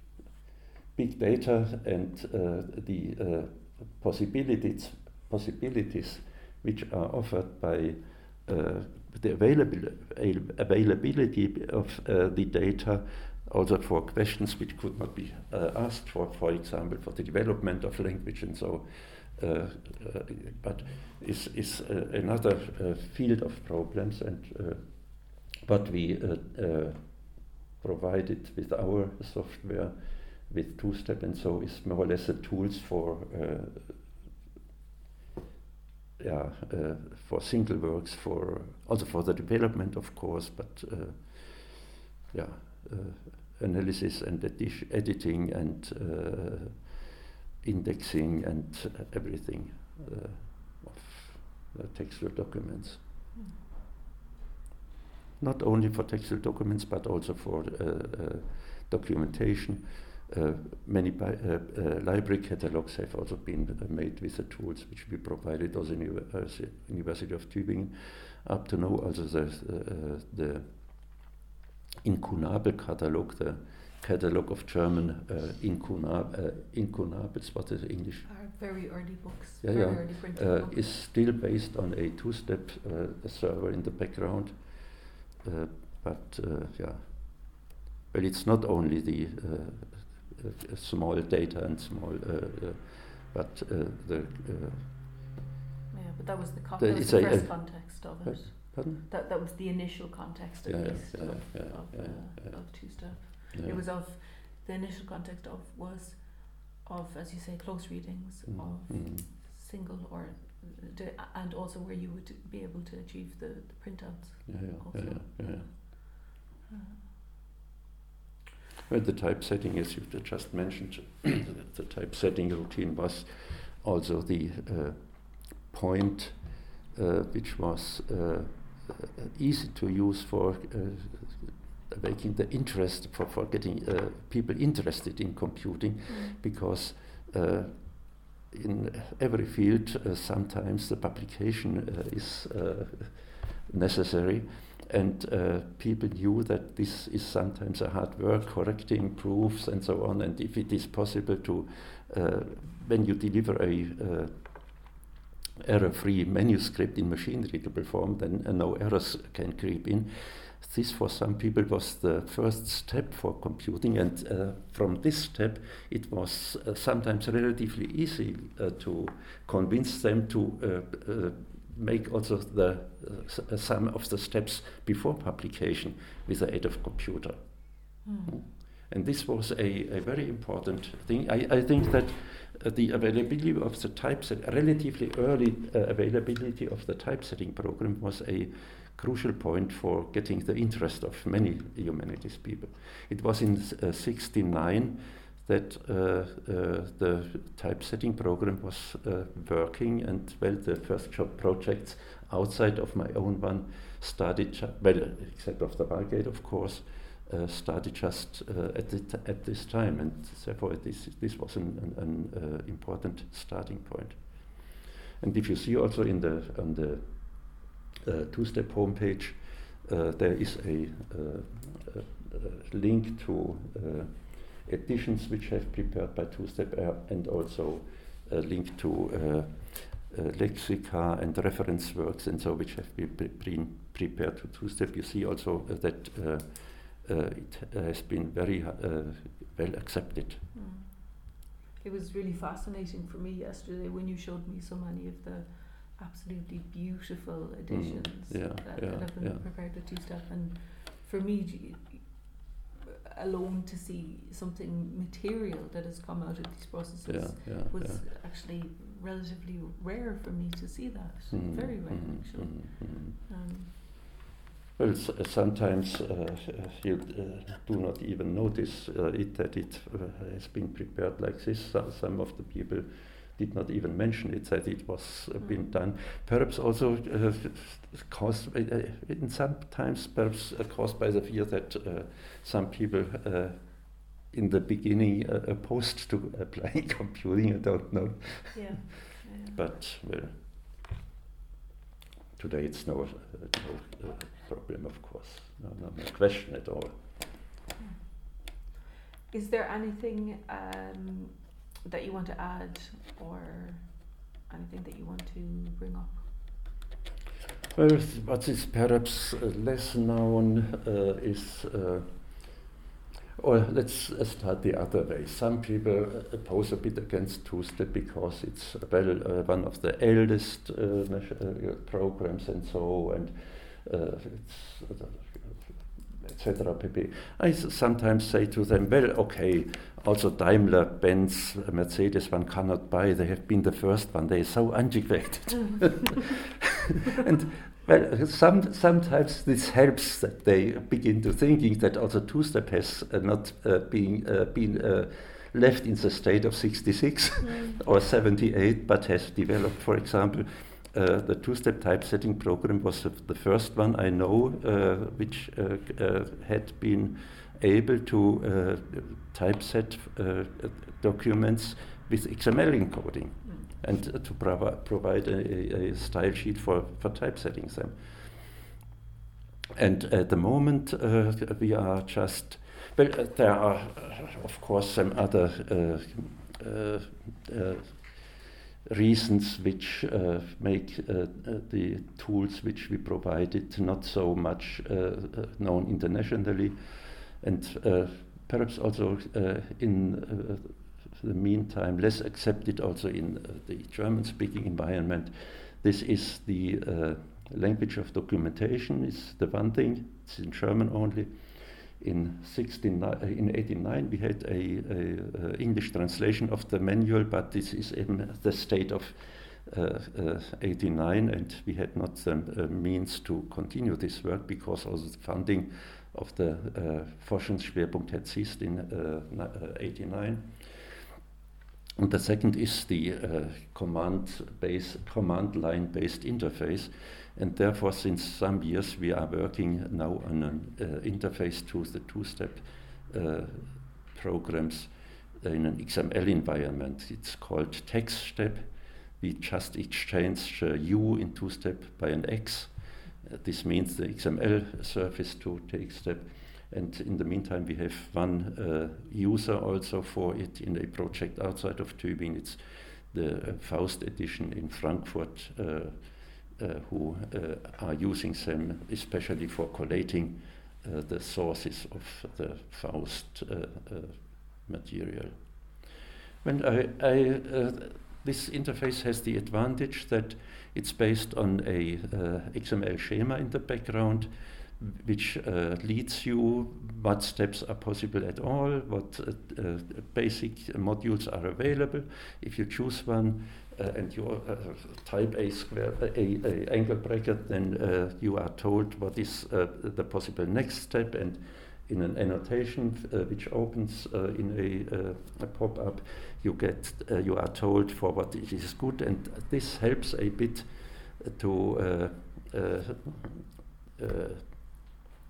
S2: big data and uh, the uh, possibilities possibilities which are offered by uh, the available, availability of uh, the data, also for questions which could not be uh, asked for, for example, for the development of language and so, uh, uh, but is, is uh, another uh, field of problems, and uh, what we uh, uh, provided with our software with two-step and so is more or less the tools for uh, yeah, uh, for single works, for also for the development, of course, but uh, yeah, uh, analysis and edi- editing and uh, indexing and uh, everything uh, of uh, textual documents. Mm. Not only for textual documents, but also for uh, uh, documentation. Uh, many bi- uh, uh, library catalogs have also been uh, made with the tools which we provided also in University, University of Tübingen up to now. Also the, uh, the Incunabel catalog, the catalog of German uh, incunab- uh, incunables, what is English?
S1: Our very early books,
S2: yeah,
S1: very
S2: yeah.
S1: early printed
S2: uh,
S1: books.
S2: Is still based on a two-step uh, server in the background, uh, but uh, yeah, well, it's not only the uh, Uh, small data and small, uh, uh, but uh, the. Uh,
S1: yeah, but that was the, con-
S2: the,
S1: that was the first
S2: a,
S1: context of it.
S2: Pardon?
S1: That that was the initial context, at
S2: yeah,
S1: least,
S2: yeah,
S1: of,
S2: yeah,
S1: of,
S2: yeah,
S1: uh,
S2: yeah.
S1: of two-step.
S2: Yeah.
S1: It was of the initial context of was of, as you say, close readings
S2: mm.
S1: of
S2: mm.
S1: single or uh, and also where you would be able to achieve the, the printouts.
S2: Yeah, yeah,
S1: also.
S2: yeah, yeah. yeah.
S1: Uh,
S2: Well, the typesetting, as you just mentioned, the typesetting routine was also the uh, point uh, which was uh, easy to use for uh, making the interest, for, for getting uh, people interested in computing, mm. because uh, in every field uh, sometimes the publication uh, is uh, necessary. And uh, people knew that this is sometimes a hard work, correcting proofs and so on. And if it is possible to, uh, when you deliver a uh, error-free manuscript in machine-readable form, then uh, no errors can creep in. This, for some people, was the first step for computing. And uh, from this step, it was uh, sometimes relatively easy uh, to convince them to uh, uh, make also the uh, some of the steps before publication with the aid of computer. Mm. And this was a, a very important thing. I, I think that uh, the availability of the typeset, relatively early uh, availability of the typesetting program was a crucial point for getting the interest of many humanities people. It was in uh, sixty-nine that uh, uh, the typesetting program was uh, working, and well, the first job projects outside of my own one started, well, except of the Walgate, of course, uh, started just uh, at, the t- at this time, and therefore this, this was an, an, an uh, important starting point. And if you see also in the, on the uh, two-step homepage, uh, there is a, uh, a, a link to uh, editions which have prepared by two-step uh, and also a link to uh, uh, lexica and reference works and so which have been pre- pre- prepared to two-step. You see also uh, that uh, uh, it has been very uh, well accepted.
S1: Mm. It was really fascinating for me yesterday when you showed me so many of the absolutely beautiful editions
S2: mm. yeah,
S1: that,
S2: yeah,
S1: that have been
S2: yeah.
S1: prepared with two-step, and for me g- alone to see something material that has come out of these processes
S2: yeah, yeah,
S1: was
S2: yeah.
S1: actually relatively rare for me to see that.
S2: Mm,
S1: Very rare,
S2: mm,
S1: actually.
S2: mm, mm.
S1: Um,
S2: Well, s- uh, sometimes uh, you uh, do not even notice uh, it that it uh, has been prepared like this. So, some of the people did not even mention it, that it was uh,
S1: Mm.
S2: been done. Perhaps also uh, caused, uh, in sometimes perhaps uh, caused by the fear that uh, some people uh, in the beginning uh, opposed to applying computing. I don't know.
S1: yeah. yeah.
S2: But well, today it's no, uh, no uh, problem, of course. No, no, no question at all.
S1: Is there anything um, that you want to add, or anything that you want to bring up?
S2: Well, th- what is perhaps uh, less known uh, is, uh, or let's uh, start the other way. Some people uh, oppose a bit against two-step because it's uh, well uh, one of the eldest uh, measure, uh, programs and so, and uh, it's uh, et cetera pp. I s- sometimes say to them, well, okay, also Daimler, Benz, Mercedes, one cannot buy. They have been the first one. They are so antiquated. And well, some, sometimes this helps that they begin to thinking that also two-step has uh, not uh, been, uh, been uh, left in the state of sixty-six
S1: Mm.
S2: or seventy-eight, but has developed, for example, uh, the two-step typesetting program was the, the first one I know uh, which uh, uh, had been able to uh, typeset uh, documents with X M L encoding.
S1: Mm.
S2: And uh, to provi- provide a, a, a style sheet for, for typesetting them. And at the moment, uh, we are just, well, uh, there are, uh, of course, some other uh, uh, uh, reasons which uh, make uh, uh, the tools which we provided not so much uh, uh, known internationally, and uh, perhaps also uh, in uh, the meantime less accepted also in uh, the German-speaking environment. This is the uh, language of documentation, is the one thing. It's in German only. In sixteen, uh, in eighty-nine we had a, a, a English translation of the manual, but this is in the state of uh, uh, eighty-nine, and we had not the uh, means to continue this work because also the funding of the uh, Forschungsschwerpunkt had ceased in uh, eighty-nine. And the second is the uh, command base, command line based interface, and therefore since some years we are working now on an uh, interface to the two-step uh, programs in an X M L environment. It's called TextStep. We just exchange uh, U in two-step by an X. Uh, this means the X M L service to TextStep. And in the meantime, we have one uh, user also for it in a project outside of Tübingen. It's the uh, Faust edition in Frankfurt, uh, uh, who uh, are using them especially for collating uh, the sources of the Faust uh, uh, material. When I, I, uh, this interface has the advantage that it's based on a uh, X M L schema in the background, which uh, leads you what steps are possible at all, what uh, uh, basic modules are available. If you choose one uh, and you uh, type a square, a, a angle bracket, then uh, you are told what is uh, the possible next step, and in an annotation uh, which opens uh, in a, uh, a pop-up, you get uh, you are told for what it is good, and this helps a bit to uh, uh, uh,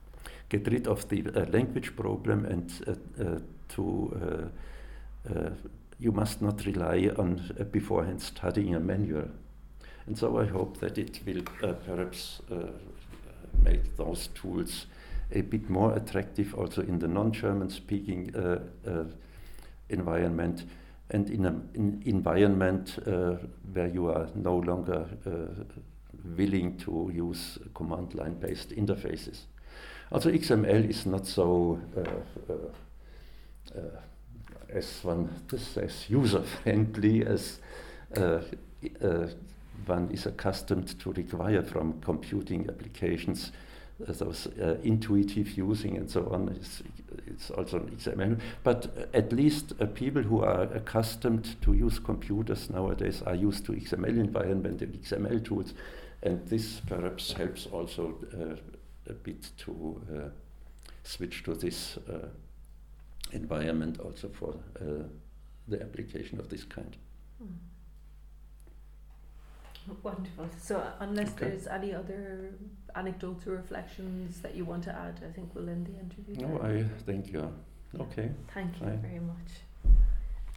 S2: get rid of the uh, language problem and uh, uh, to uh, uh, you must not rely on uh, beforehand studying a manual. And so I hope that it will uh, perhaps uh, make those tools a bit more attractive also in the non-German speaking uh, uh, environment, and in an in environment uh, where you are no longer uh, willing to use command line based interfaces. Also X M L is not so uh, uh, uh, as one says user friendly as uh, uh, one is accustomed to require from computing applications. Uh, those uh, intuitive using and so on, is, it's also an X M L. But uh, at least uh, people who are accustomed to use computers nowadays are used to X M L environment and X M L tools, and this perhaps helps also uh, a bit to uh, switch to this uh, environment also for uh, the application of this kind.
S1: Mm. Wonderful. So uh, unless
S2: Okay.
S1: there's any other anecdotes or reflections that you want to add, I think we'll end the interview
S2: No,
S1: there.
S2: I think, yeah. Okay.
S1: Thank you
S2: Fine.
S1: very much.